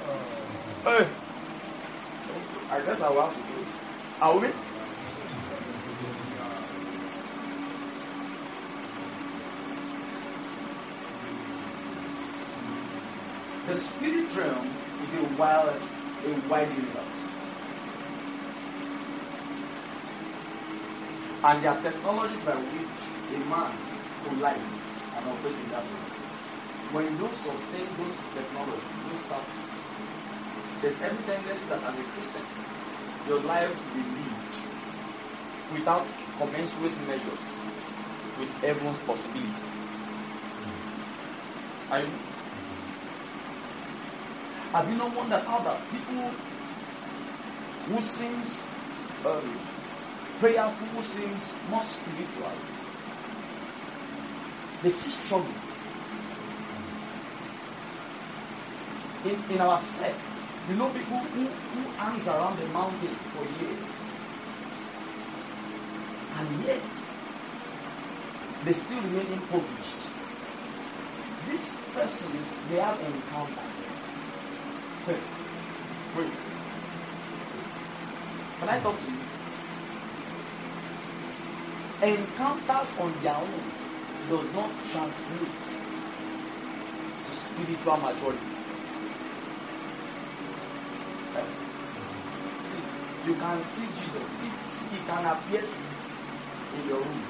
I guess I will have to do it. Are we? The spirit realm is a wide universe. And there are technologies by which a man collides and operates in that way. When you don't sustain those technologies, those stuff, there's every tendency that as a Christian, your life will be lived without commensurate measures with everyone's possibility. Have you not wondered how that people who seems prayerful, who seems more spiritual, they still struggle? In our sect, you know people who hangs around the mountain for years, and yet they still remain impoverished. These persons, they have encounters. Wait. Can I talk to you? Encounters on their own does not translate to spiritual maturity. See, you can see Jesus. He can appear to you in your room.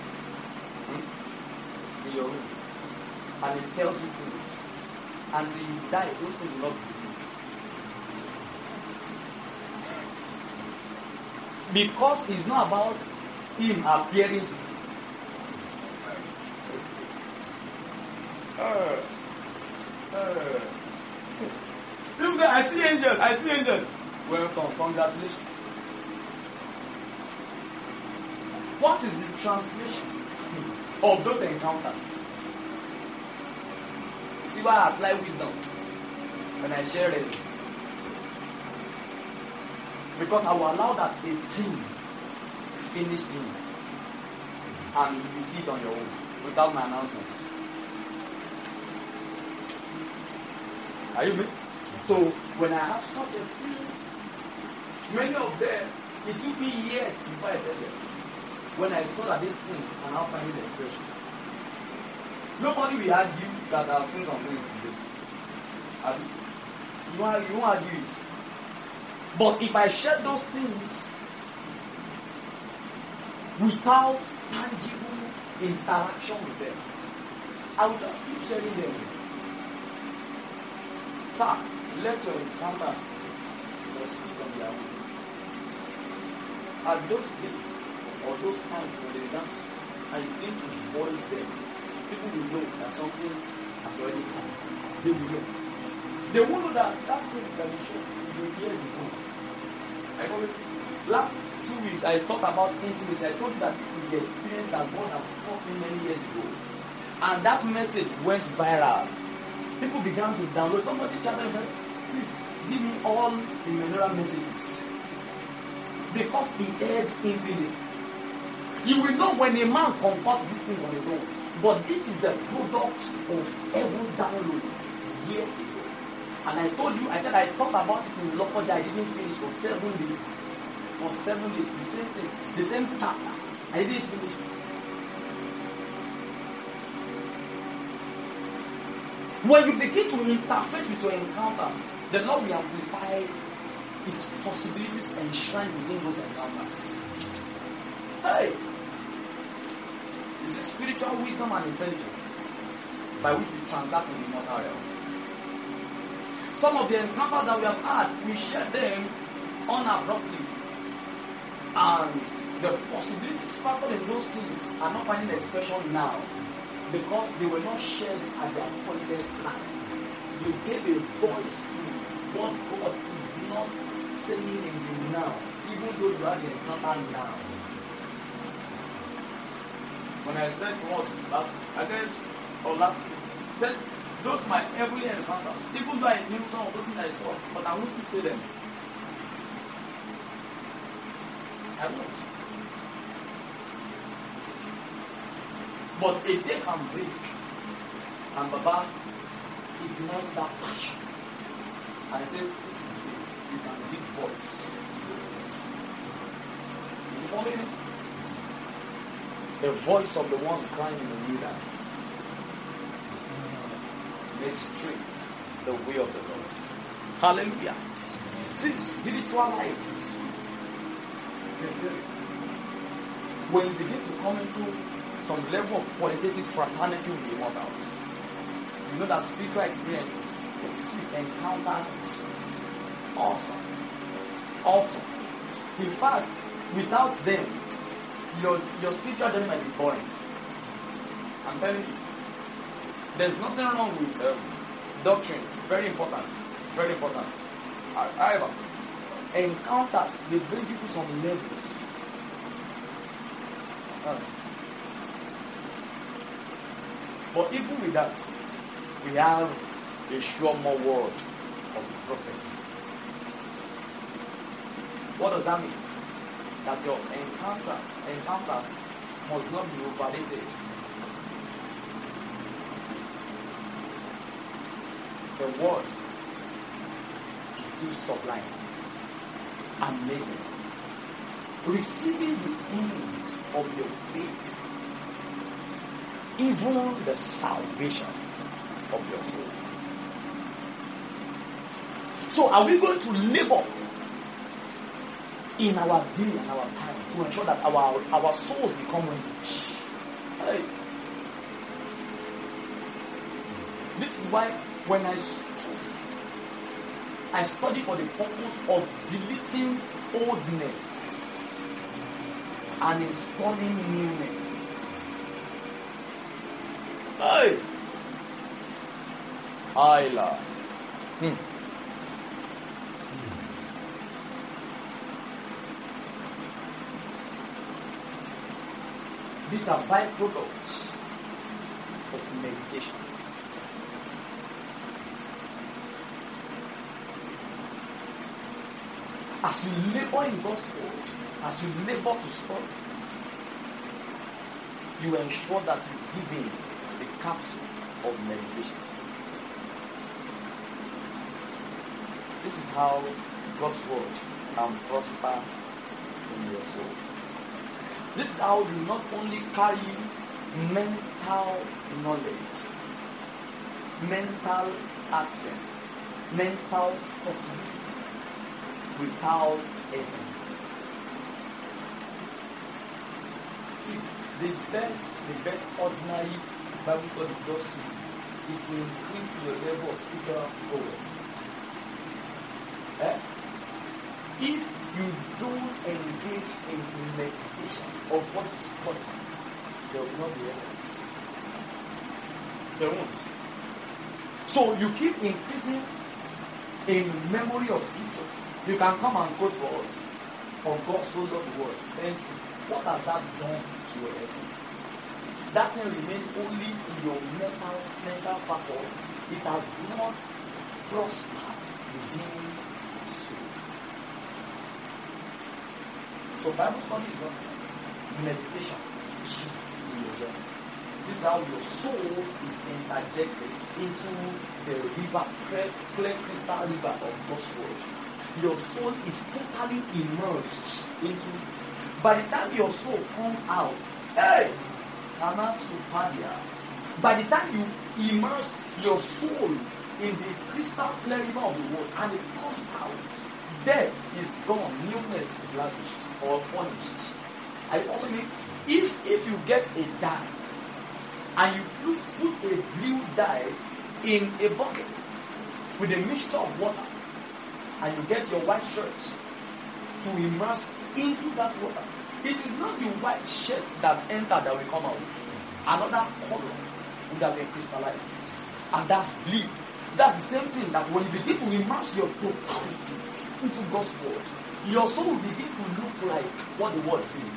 In your room. And he tells you things. Until you die, those things will not be true. Because it's not about him appearing to you. You say, I see angels. Welcome, congratulations. What is the translation of those encounters? See why I apply wisdom when I share it. Because I will allow that a team finish me and you will see it on your own without my announcement. Are you with me? So when I have such experiences, many of them, it took me years before I said them. When I saw that these things are now finding the expression. Nobody will argue that I've seen some things today. You won't argue it. But if I share those things without tangible interaction with them, I will just keep sharing them. Sir, let your encounters speak on their own. At those days or those times when they dance and you begin to voice them, people will know that something has already come. They will know. They won't know that thing that you showed years ago. Last 2 weeks I talked about intimacy. I told you that this is the experience that God has taught me many years ago. And that message went viral. People began to download. Somebody chatted, please give me all the menorah messages. Because he heard intimacy. You will know when a man comforts these things on his own. But this is the product of heaven downloads years ago. And I told you, I said I talked about it in Lokoja. I didn't finish for 7 days. For 7 days, the same thing, the same chapter. I didn't finish it. When you begin to interface with your encounters, the Lord will amplify its possibilities enshrined within those encounters. Hey! This is spiritual wisdom and intelligence by which we transact in the mortal realm. Some of the encounters that we have had, we share them unabruptly. And the possibilities factored in those things are not finding expression now because they were not shared at the appointed time. You gave a voice to what God is not saying in the now, even though you have the encounter now. When I said to us last week, those my heavenly encounters, even though I knew some of those things I saw, but I won't still say them. I won't. But a day can break, and Baba ignites that passion. And I say, this is the day you can give voice to those things. You follow me? The voice of the one crying in the wilderness. Make straight the way of the Lord. Hallelujah. See, spiritual life is sweet. Sincerely. when you begin to come into some level of qualitative fraternity with the immortals, you know that spiritual experiences, the sweet encounters in the spirit. Awesome. Awesome. In fact, without them, your spiritual journey might be boring. I'm telling you. There's nothing wrong with doctrine. Very important. Very important. However, encounters, they bring you to some levels. But even with that, we have a sure more word of prophecy. What does that mean? That your encounters must not be overrated. The word is still sublime, amazing. Receiving the end of your faith, even the salvation of your soul. So, are we going to labor in our day and our time to ensure that our souls become rich? Hey. This is why when I study for the purpose of deleting oldness and installing newness. Hey! Ayla. These are byproducts of meditation. As you labor in God's word, as you labor to study, you ensure that you give in to the capsule of meditation. This is how God's word can prosper in your soul. This is how you not only carry mental knowledge, mental accent, mental possibility, without essence. See, the best ordinary Bible study does to you is to increase your level of spiritual progress. If you don't engage in meditation of what is studied, there will not be essence. There won't. So you keep increasing in memory of scriptures. You can come and quote for us. For God so loved the world. Thank you. What has that done to your essence? That thing remains only in your mental purpose. It has not prospered within the soul. So Bible study is not meditation. It's key in your journey. This is how your soul is interjected into the river, clear crystal river of God's word. Your soul is totally immersed into it. By the time your soul comes out, hey, by the time you immerse your soul in the crystal clear river of the word and it comes out, death is gone, newness is lavished or furnished. I only mean, if you get a dye and you put a blue dye in a bucket with a mixture of water, and you get your white shirt to immerse into that water, it is not the white shirt that entered that will come out. Another color would have been crystallized. And that's blue. That's the same thing that when you begin to immerse your totality into God's word, your soul will begin to look like what the word says.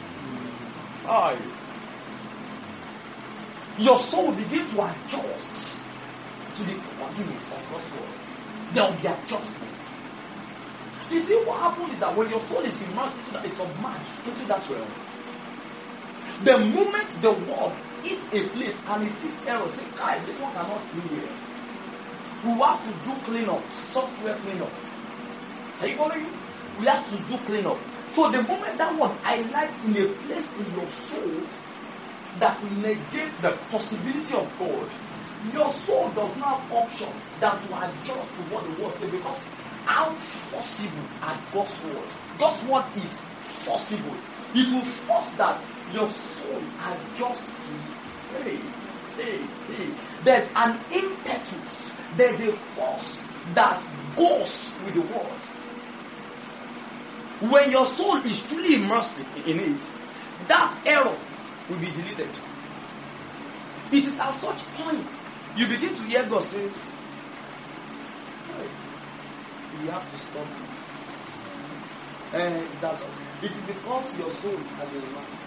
Your soul will begin to adjust to the coordinates of God's word. There will be adjustments. You see, what happens is that when your soul is immersed into that, is submerged into that realm, the moment the word hits a place and it sees error, say, "Kai, this one cannot be here." We have to do cleanup, software cleanup. Are you following? We have to do cleanup. So the moment that word highlights in a place in your soul that negates the possibility of God, your soul does not have option than to adjust to what the word says, because how forcible are God's word God's word is forcible. It will force that your soul adjusts to it. Hey. There's an impetus. There's a force that goes with the word. When your soul is truly immersed in it, that error will be deleted. It is at such point you begin to hear God says, hey, we have to stop this. It is because your soul has been immersed.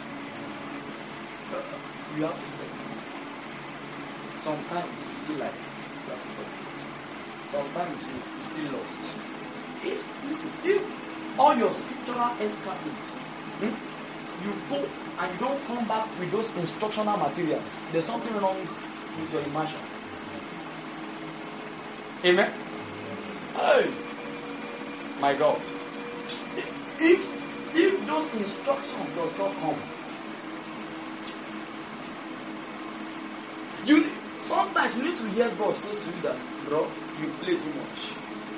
You have to stop this. Sometimes you feel like you have to stop it. Sometimes you feel lost. If all your scriptural escapades, you go and you don't come back with those instructional materials, there's something wrong with your immersion. Amen? Hey, my God. If those instructions does not come, sometimes you need to hear God say to you that, bro, you play too much.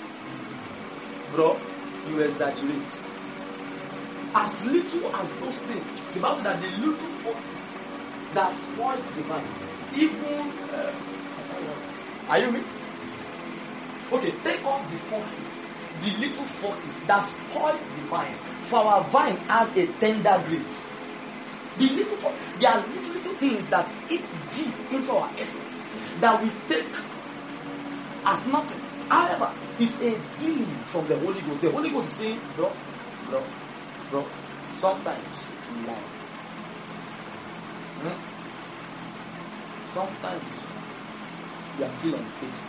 Bro, you exaggerate. As little as those things, the Bible says that the little foxes that spoil the vine, even are you with me? Okay, take us the foxes, the little foxes that spoil the vine. For our vine has a tender grape. There are little things that eat deep into our essence that we take as nothing. However, it's a dealing from the Holy Ghost. The Holy Ghost is saying, bro, sometimes you lie. Sometimes you are still unfaithful.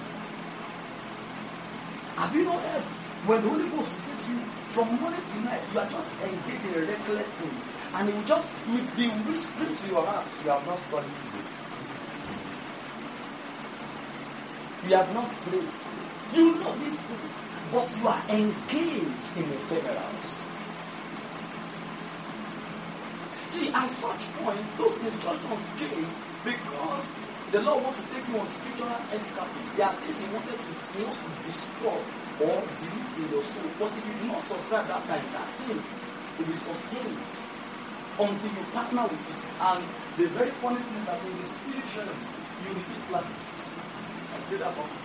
Have you not heard? When the Holy Ghost will say to you, from morning to night, you are just engaged in a reckless thing, and it will be whispering to your heart, you have not studied today. You have not prayed. You know these things, but you are engaged in ephemerals. See, at such point, those instructions came because the Lord wants to take you on spiritual escapade. There are things He wants to destroy or delete in your soul. But if you do not subscribe that time, that thing will be sustained until you partner with it. And the very funny thing is that in the spiritual realm, you repeat classes. I say that one.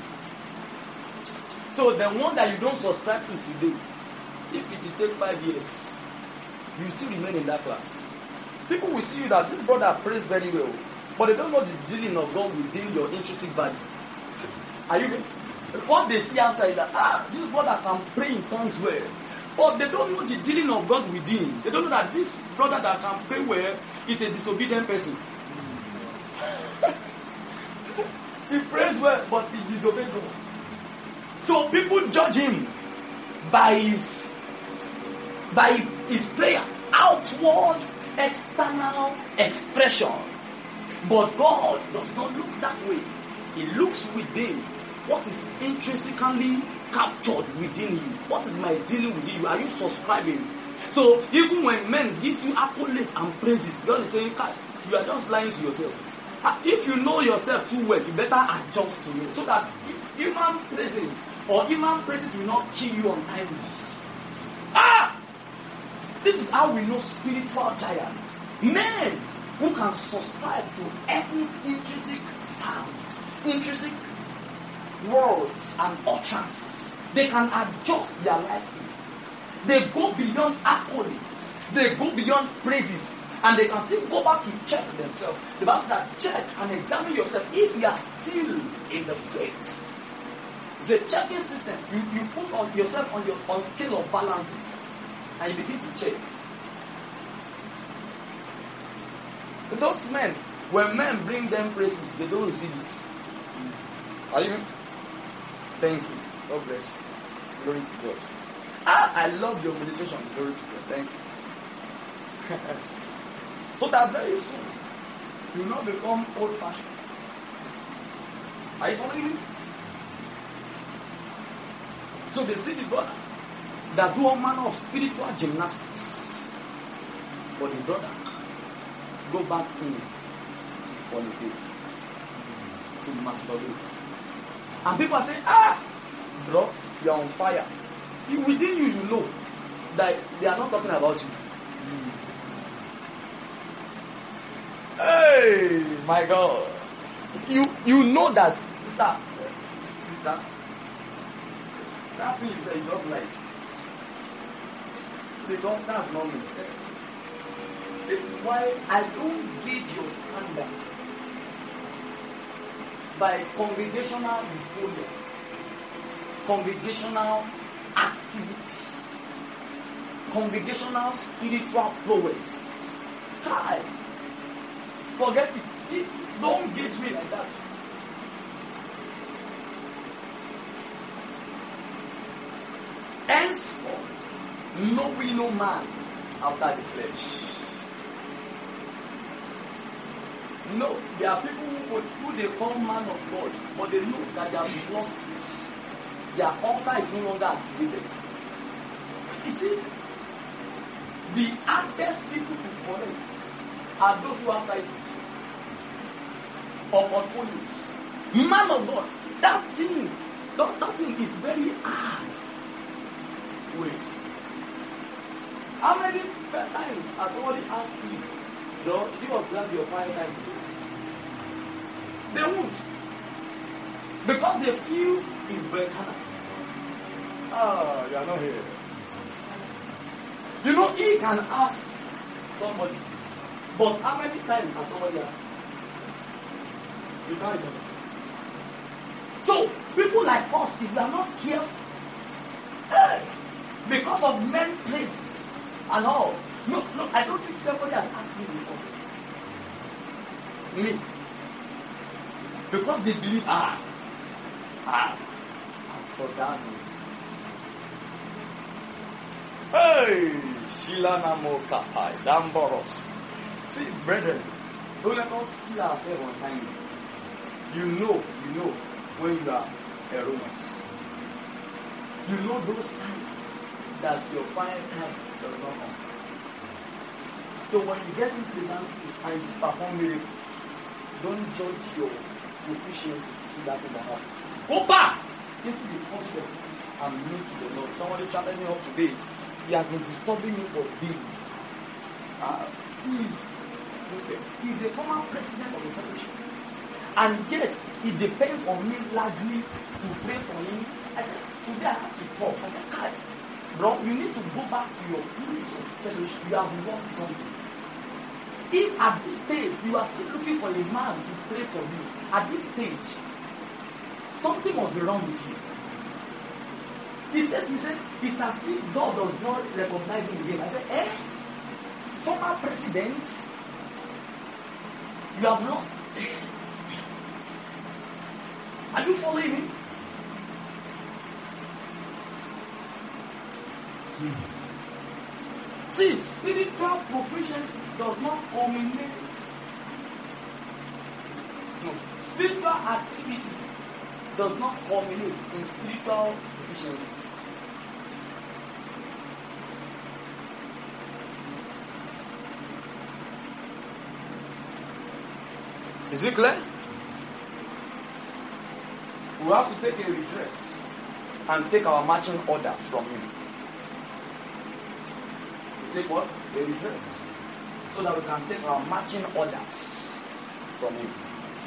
So the one that you don't subscribe to today, if it will take 5 years, you still remain in that class. People will see you that this brother prays very well, but they don't know the dealing of God within your intrinsic value. Are you getting? What they see outside is that this brother can pray in tongues well, but they don't know the dealing of God within. They don't know that this brother that can pray well is a disobedient person. He prays well, but he disobeys God. So people judge him by his prayer, outward, external expression. But God does not look that way. He looks within. What is intrinsically captured within you? What is my dealing with you? Are you subscribing? So even when men give you accolades and praises, God is saying, you are just lying to yourself. If you know yourself too well, you better adjust to it so that human praising or human praises will not kill you untimely. This is how we know spiritual giants. Men who can subscribe to heaven's intrinsic sound, intrinsic words and utterances. They can adjust their life to it. They go beyond accolades. They go beyond praises. And they can still go back to check themselves. The Bible says that check and examine yourself if you are still in the faith. It's a checking system. You put on yourself on scale of balances and you begin to check. Those men, when men bring them praises, they don't receive it. Are you? Thank you. God bless you. Glory to God. I love your meditation. Glory to God. Thank you. So that very soon, you will not become old-fashioned. Are you following me? So they see the brother that do all manner of spiritual gymnastics. But the brother go back in to fornicate, to masturbate. And people are saying, bro, you are on fire. Within you, you know that they are not talking about you. Hey, my God. You know that, sister, that thing you say is just like, because that's not me. This is why I don't gauge your standard by congregational behavior, congregational activity, congregational spiritual prowess. Hi. Forget it. Don't gauge me like that. Henceforth, know we no man after the flesh. No, there are people who they call man of God, but they know that they have lost it. Their altar is no longer activated. You see, the hardest people to correct are those who have titles or portfolios. Man of God, that thing is very hard. Wait. How many times has somebody asked you, do you observe your quiet time today? They won't. Because they feel it's better. Ah, you are not here. You know, he can ask somebody, but how many times has somebody asked? You can't remember. So, people like us, if we are not careful, because of men places and all. No, I don't think somebody has asked me before. Me. Because they believe, as for that. Hey, Shilana Mokapai, Damboros. See, brethren, don't let us kill ourselves on time. You know when you are erroneous. You know those times that your quiet time does not come. So when you get into the landscape and you perform miracles, don't judge your proficiency to that in the heart. Go back into the corridor and meet the Lord. Somebody chatted me up today. He has been disturbing me for days. He's the former president of the fellowship. And yet, it depends on me largely to pray for him. I said, today I have to talk. I said, Kai, bro, you need to go back to your place of fellowship. You have lost something. If at this stage you are still looking for a man to pray for you, at this stage, something must be wrong with you. He says, it's as if God does not recognize him again. I said, former president, you have lost it. Are you following me? See, spiritual proficiency does not culminate. No, spiritual activity does not culminate in spiritual proficiency. Is it clear? We have to take a redress and take our marching orders from him. Take what? A redress. So that we can take our marching orders from him.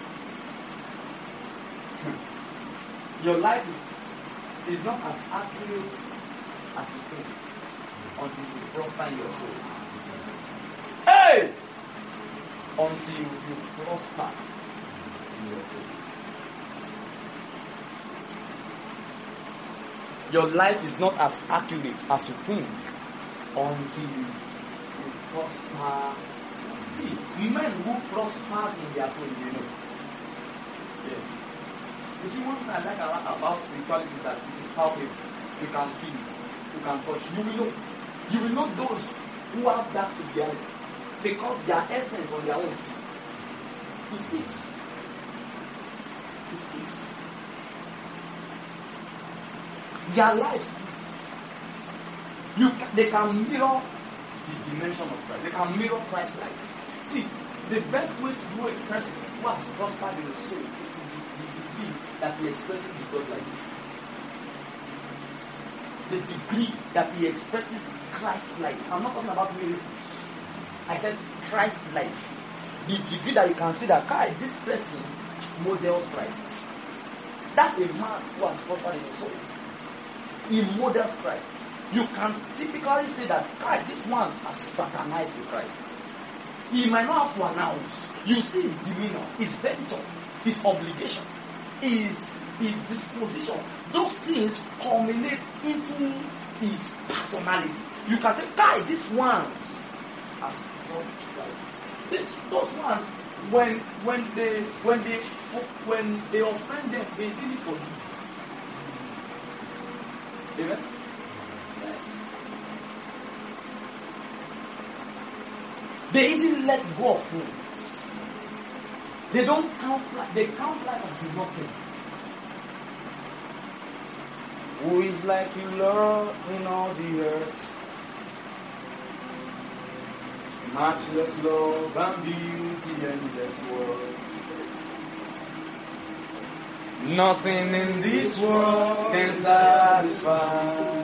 Your life is not as accurate as you think until you prosper in your soul. Hey! Until you prosper in your soul. Your life is not as accurate as you think until you prosper. See, men who prosper in their soul, you know. Yes. You see, one thing I like about spirituality is that it is palpable. You can feel it. You can touch. You will know. You will know those who have that together because their essence on their own speaks. He speaks. He speaks. Their life speaks. They can mirror the dimension of Christ. They can mirror Christ like. See, the best way to know a person who has prospered in the soul is to the degree that he expresses the God like. the degree that he expresses Christ-like. I'm not talking about miracles. I said Christ-like. The degree that you can see that this person models Christ. That's a man who has prospered in his soul. He models Christ. You can typically say that this one has fraternized with Christ. He might not have to announce. You see his demeanor, his venture, his obligation, his disposition. Those things culminate into his personality. You can say, this one has done Christ. Those ones, when they offend them, they easily forgive. Amen. Yes. They easily let go of things. They don't count life as nothing. Who is like you, Lord, in all the earth? Matchless love and beauty in this world. Nothing in this world can satisfy.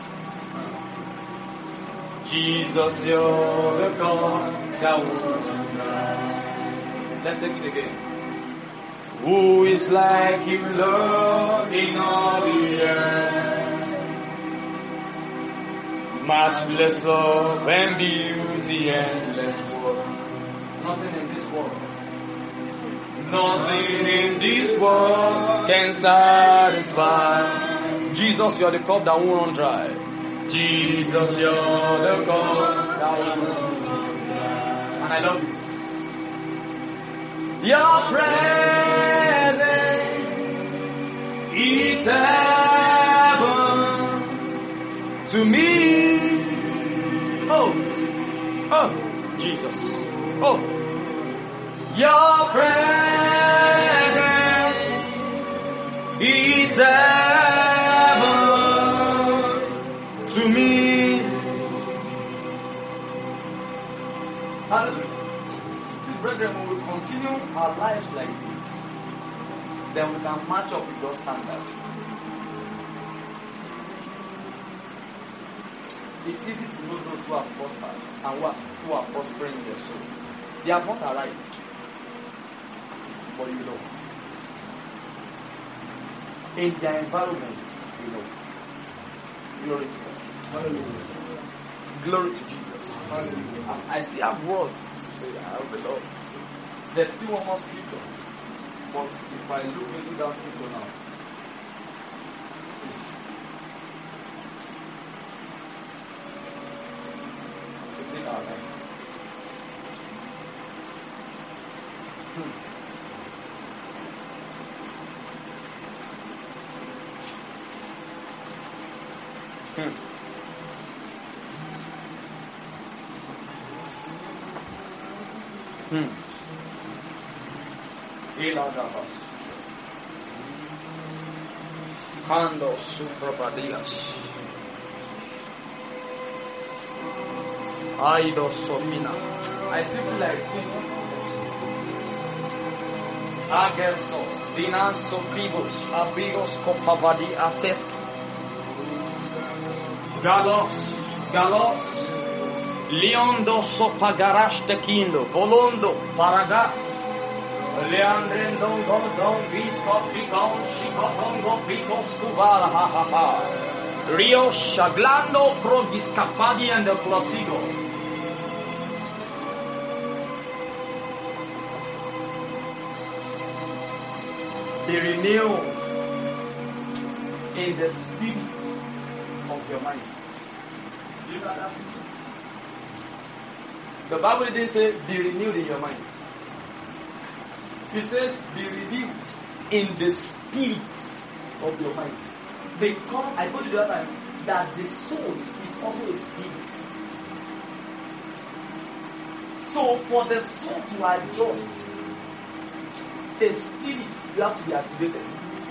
Jesus, you're the God that won't die. Let's take it again. Who is like you, Lord, in all the earth? Matchless love and beauty, endless world. Nothing in this world. Nothing in this world can satisfy. Jesus, you're the cup that won't run dry. Jesus, you're the cup that won't run dry. And I love this. Your presence is heaven to me. Oh, Jesus. Oh, your presence is heaven to me. Hallelujah. See, brethren, when we continue our lives like this, then we can match up with God's standard. It's easy to know those who have prospered and who are prospering in their soul. They have not arrived, but you know. In their environment, you know. Glory to God. Hallelujah. Glory to Jesus. Hallelujah. I still have words to say. I have a lot. There's still one more scripture. But if I look into that scripture now, this is to take our time. Ando suprapadias. Aido sofina. I feel like thinking. Agerso, Dinanso Pibos, Abigos Copavadi Atesk. Galos, Leondo Sopagarash Tequindo, Volondo, Paragas, Leandrendon, Don, Visco, Chicon, Chicotongo, Picos, Cuvala, ha ha ha. Rio Shaglando, Proviscapadi and the Plosigo. Be renewed in the spirit of your mind. Do you know that? The Bible didn't say be renewed in your mind. It says be renewed in the spirit of your mind. Because I told you the other time that the soul is also a spirit. So for the soul to adjust, the spirit you have to be activated.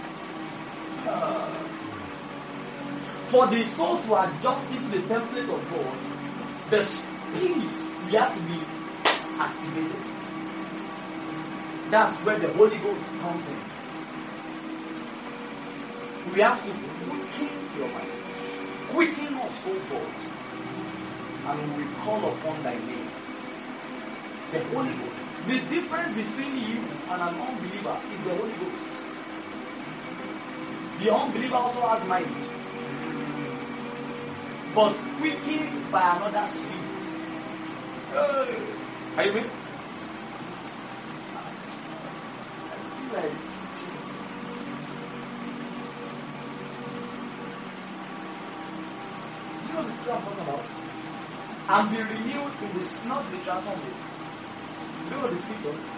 For the soul to adjust into the template of God, the spirit you have to be activated. That's where the Holy Ghost comes in. We have to quicken your mind. Quicken us, O God, and we call upon thy name. The Holy Ghost. The difference between you and an unbeliever is the Holy Ghost. The unbeliever also has mind, but quickened by another spirit. Are you with? I feel like do you know the spirit I'm talking about? And be renewed in this, not the transformation. Do you know the spirit of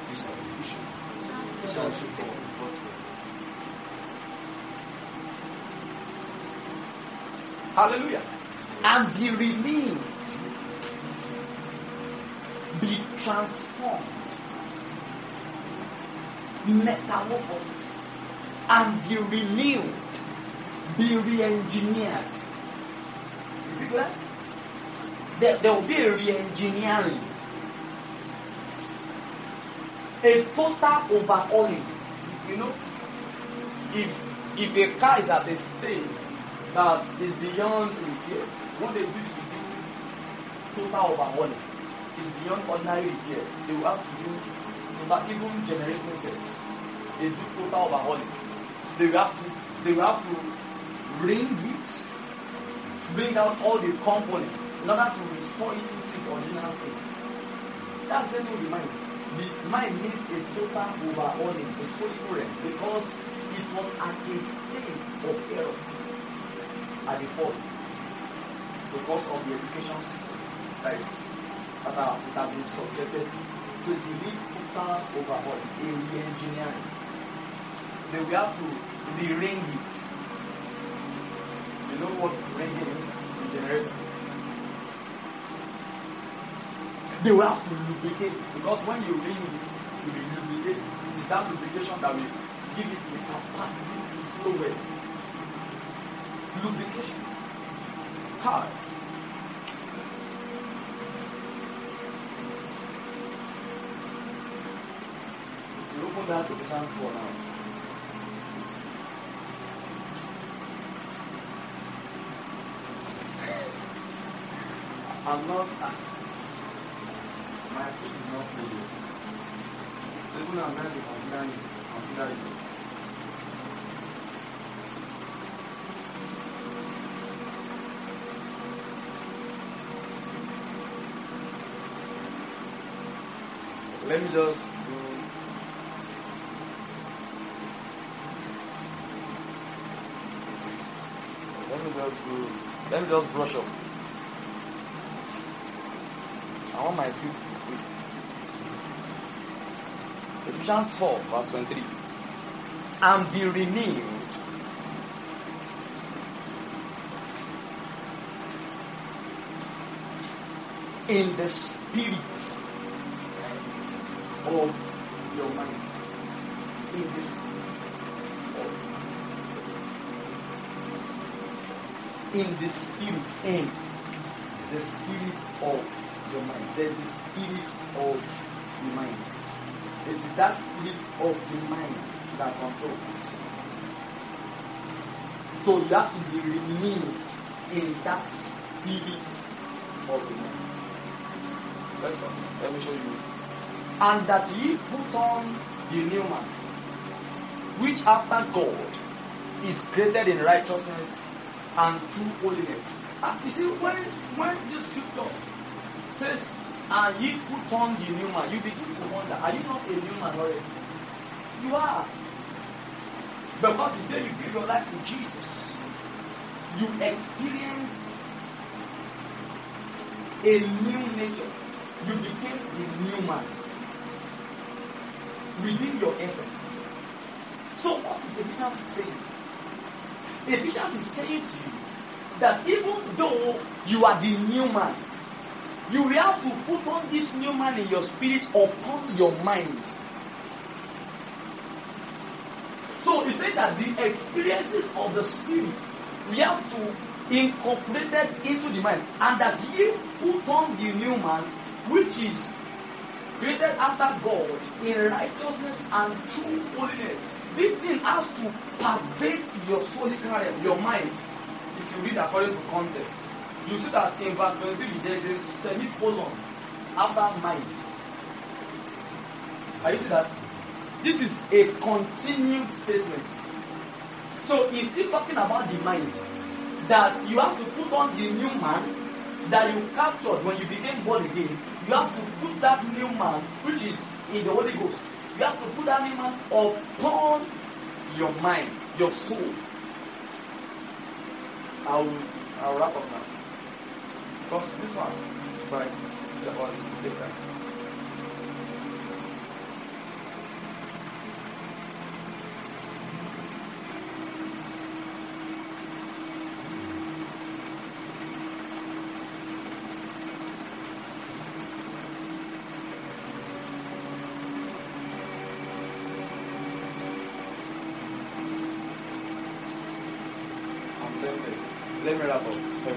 Hallelujah. And be renewed. Be transformed. Metamorphosis. And be renewed. Be re-engineered. Is it clear? There will be a re-engineering. A total overhauling. You know, if a car is at a stage that is beyond repairs, what they used to do total overhauling is beyond ordinary repairs. They will have to do total, even generating sets. They do total overhauling. They will have to ring it, bring out all the components in order to restore it to its original state. That's the thing with the mind. The mind needs a total overhauling, a solid current, because it was at a state of error at the fall because of the education system that has been subjected to. So it will need total overhauling, a re-engineering. They will have to re-ring it. You know what ringing is in generator? They will have to lubricate it, because when you ring it, you will lubricate it. It is that lubrication that will give it the capacity to flow well. Lubrication. Hard. If you open that to the transport now. I'm not. My foot is not full yet. Even I'm going to consider it. Let me just do. Let me just brush up. I want my script. Ephesians 4, verse 23. And be renewed in the spirit of your mind. In the spirit of your mind. There's the spirit of the mind. It is that spirit of the mind that controls. So you have to be renewed in that spirit of the mind. Let me show you. And that ye put on the new man, which after God is created in righteousness and true holiness. And you see, when this scripture says, and ye put on the new man, you begin to wonder, are you not a new man already? You are. Because the day you gave your life to Jesus, you experienced a new nature. You became a new man within your essence. So what is Ephesians saying? Ephesians is saying to you that even though you are the new man, you will have to put on this new man in your spirit upon your mind. So he said that the experiences of the spirit, we have to incorporate it into the mind, and that ye put on the new man, which is created after God in righteousness and true holiness. This thing has to pervade your soul, your mind. if you read according to context, you see that in verse 23 there is a semicolon after mind. Are you see that? This is a continued statement. So he's still talking about the mind. That you have to put on the new man that you captured when you became born again. You have to put that new man, which is in the Holy Ghost. You have to put that new man upon your mind, your soul. I'll wrap up now. Because this one, right, it's about different. Let me wrap up.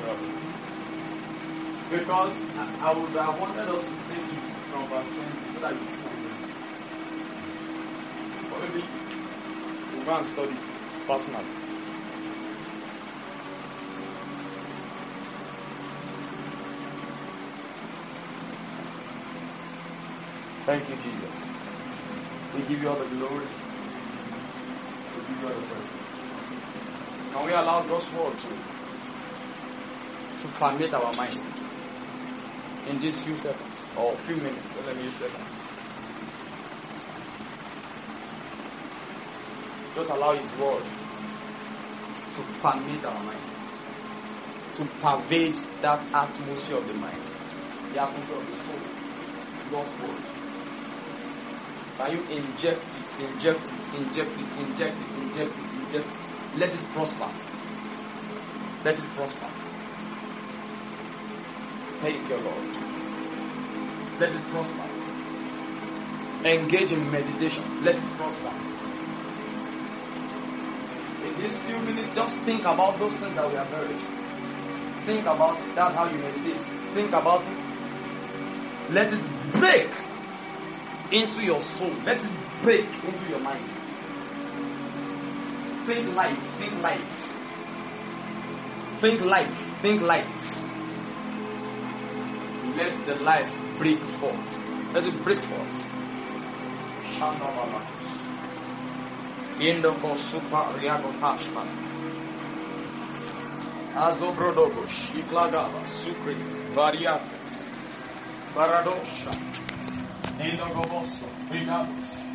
Because I would have wanted us to take it from verse 20 so that we see it. But maybe we'll go and study personally. Thank you, Jesus. We give you all the glory. We give you all the praise. Can we allow God's word to permeate our mind in these few seconds or few minutes? Let me use seconds. Just allow His word to permeate our mind, to pervade that atmosphere of the mind, the atmosphere of the soul. God's word. Can you inject it? Let it prosper. Let it prosper. Thank you, Lord. Let it prosper. Engage in meditation. Let it prosper. In these few minutes, just think about those things that we have heard. Think about it. That's how you meditate. Think about it. Let it break into your soul. Let it break into your mind. Think light. Think light. Think light. Think light. Let the light break forth. Let it break forth. Indoko super riago pashma. Azobrodogos, Iflagaba, Sucre, Variates, Paradosha, Indogoboso, Brigabos.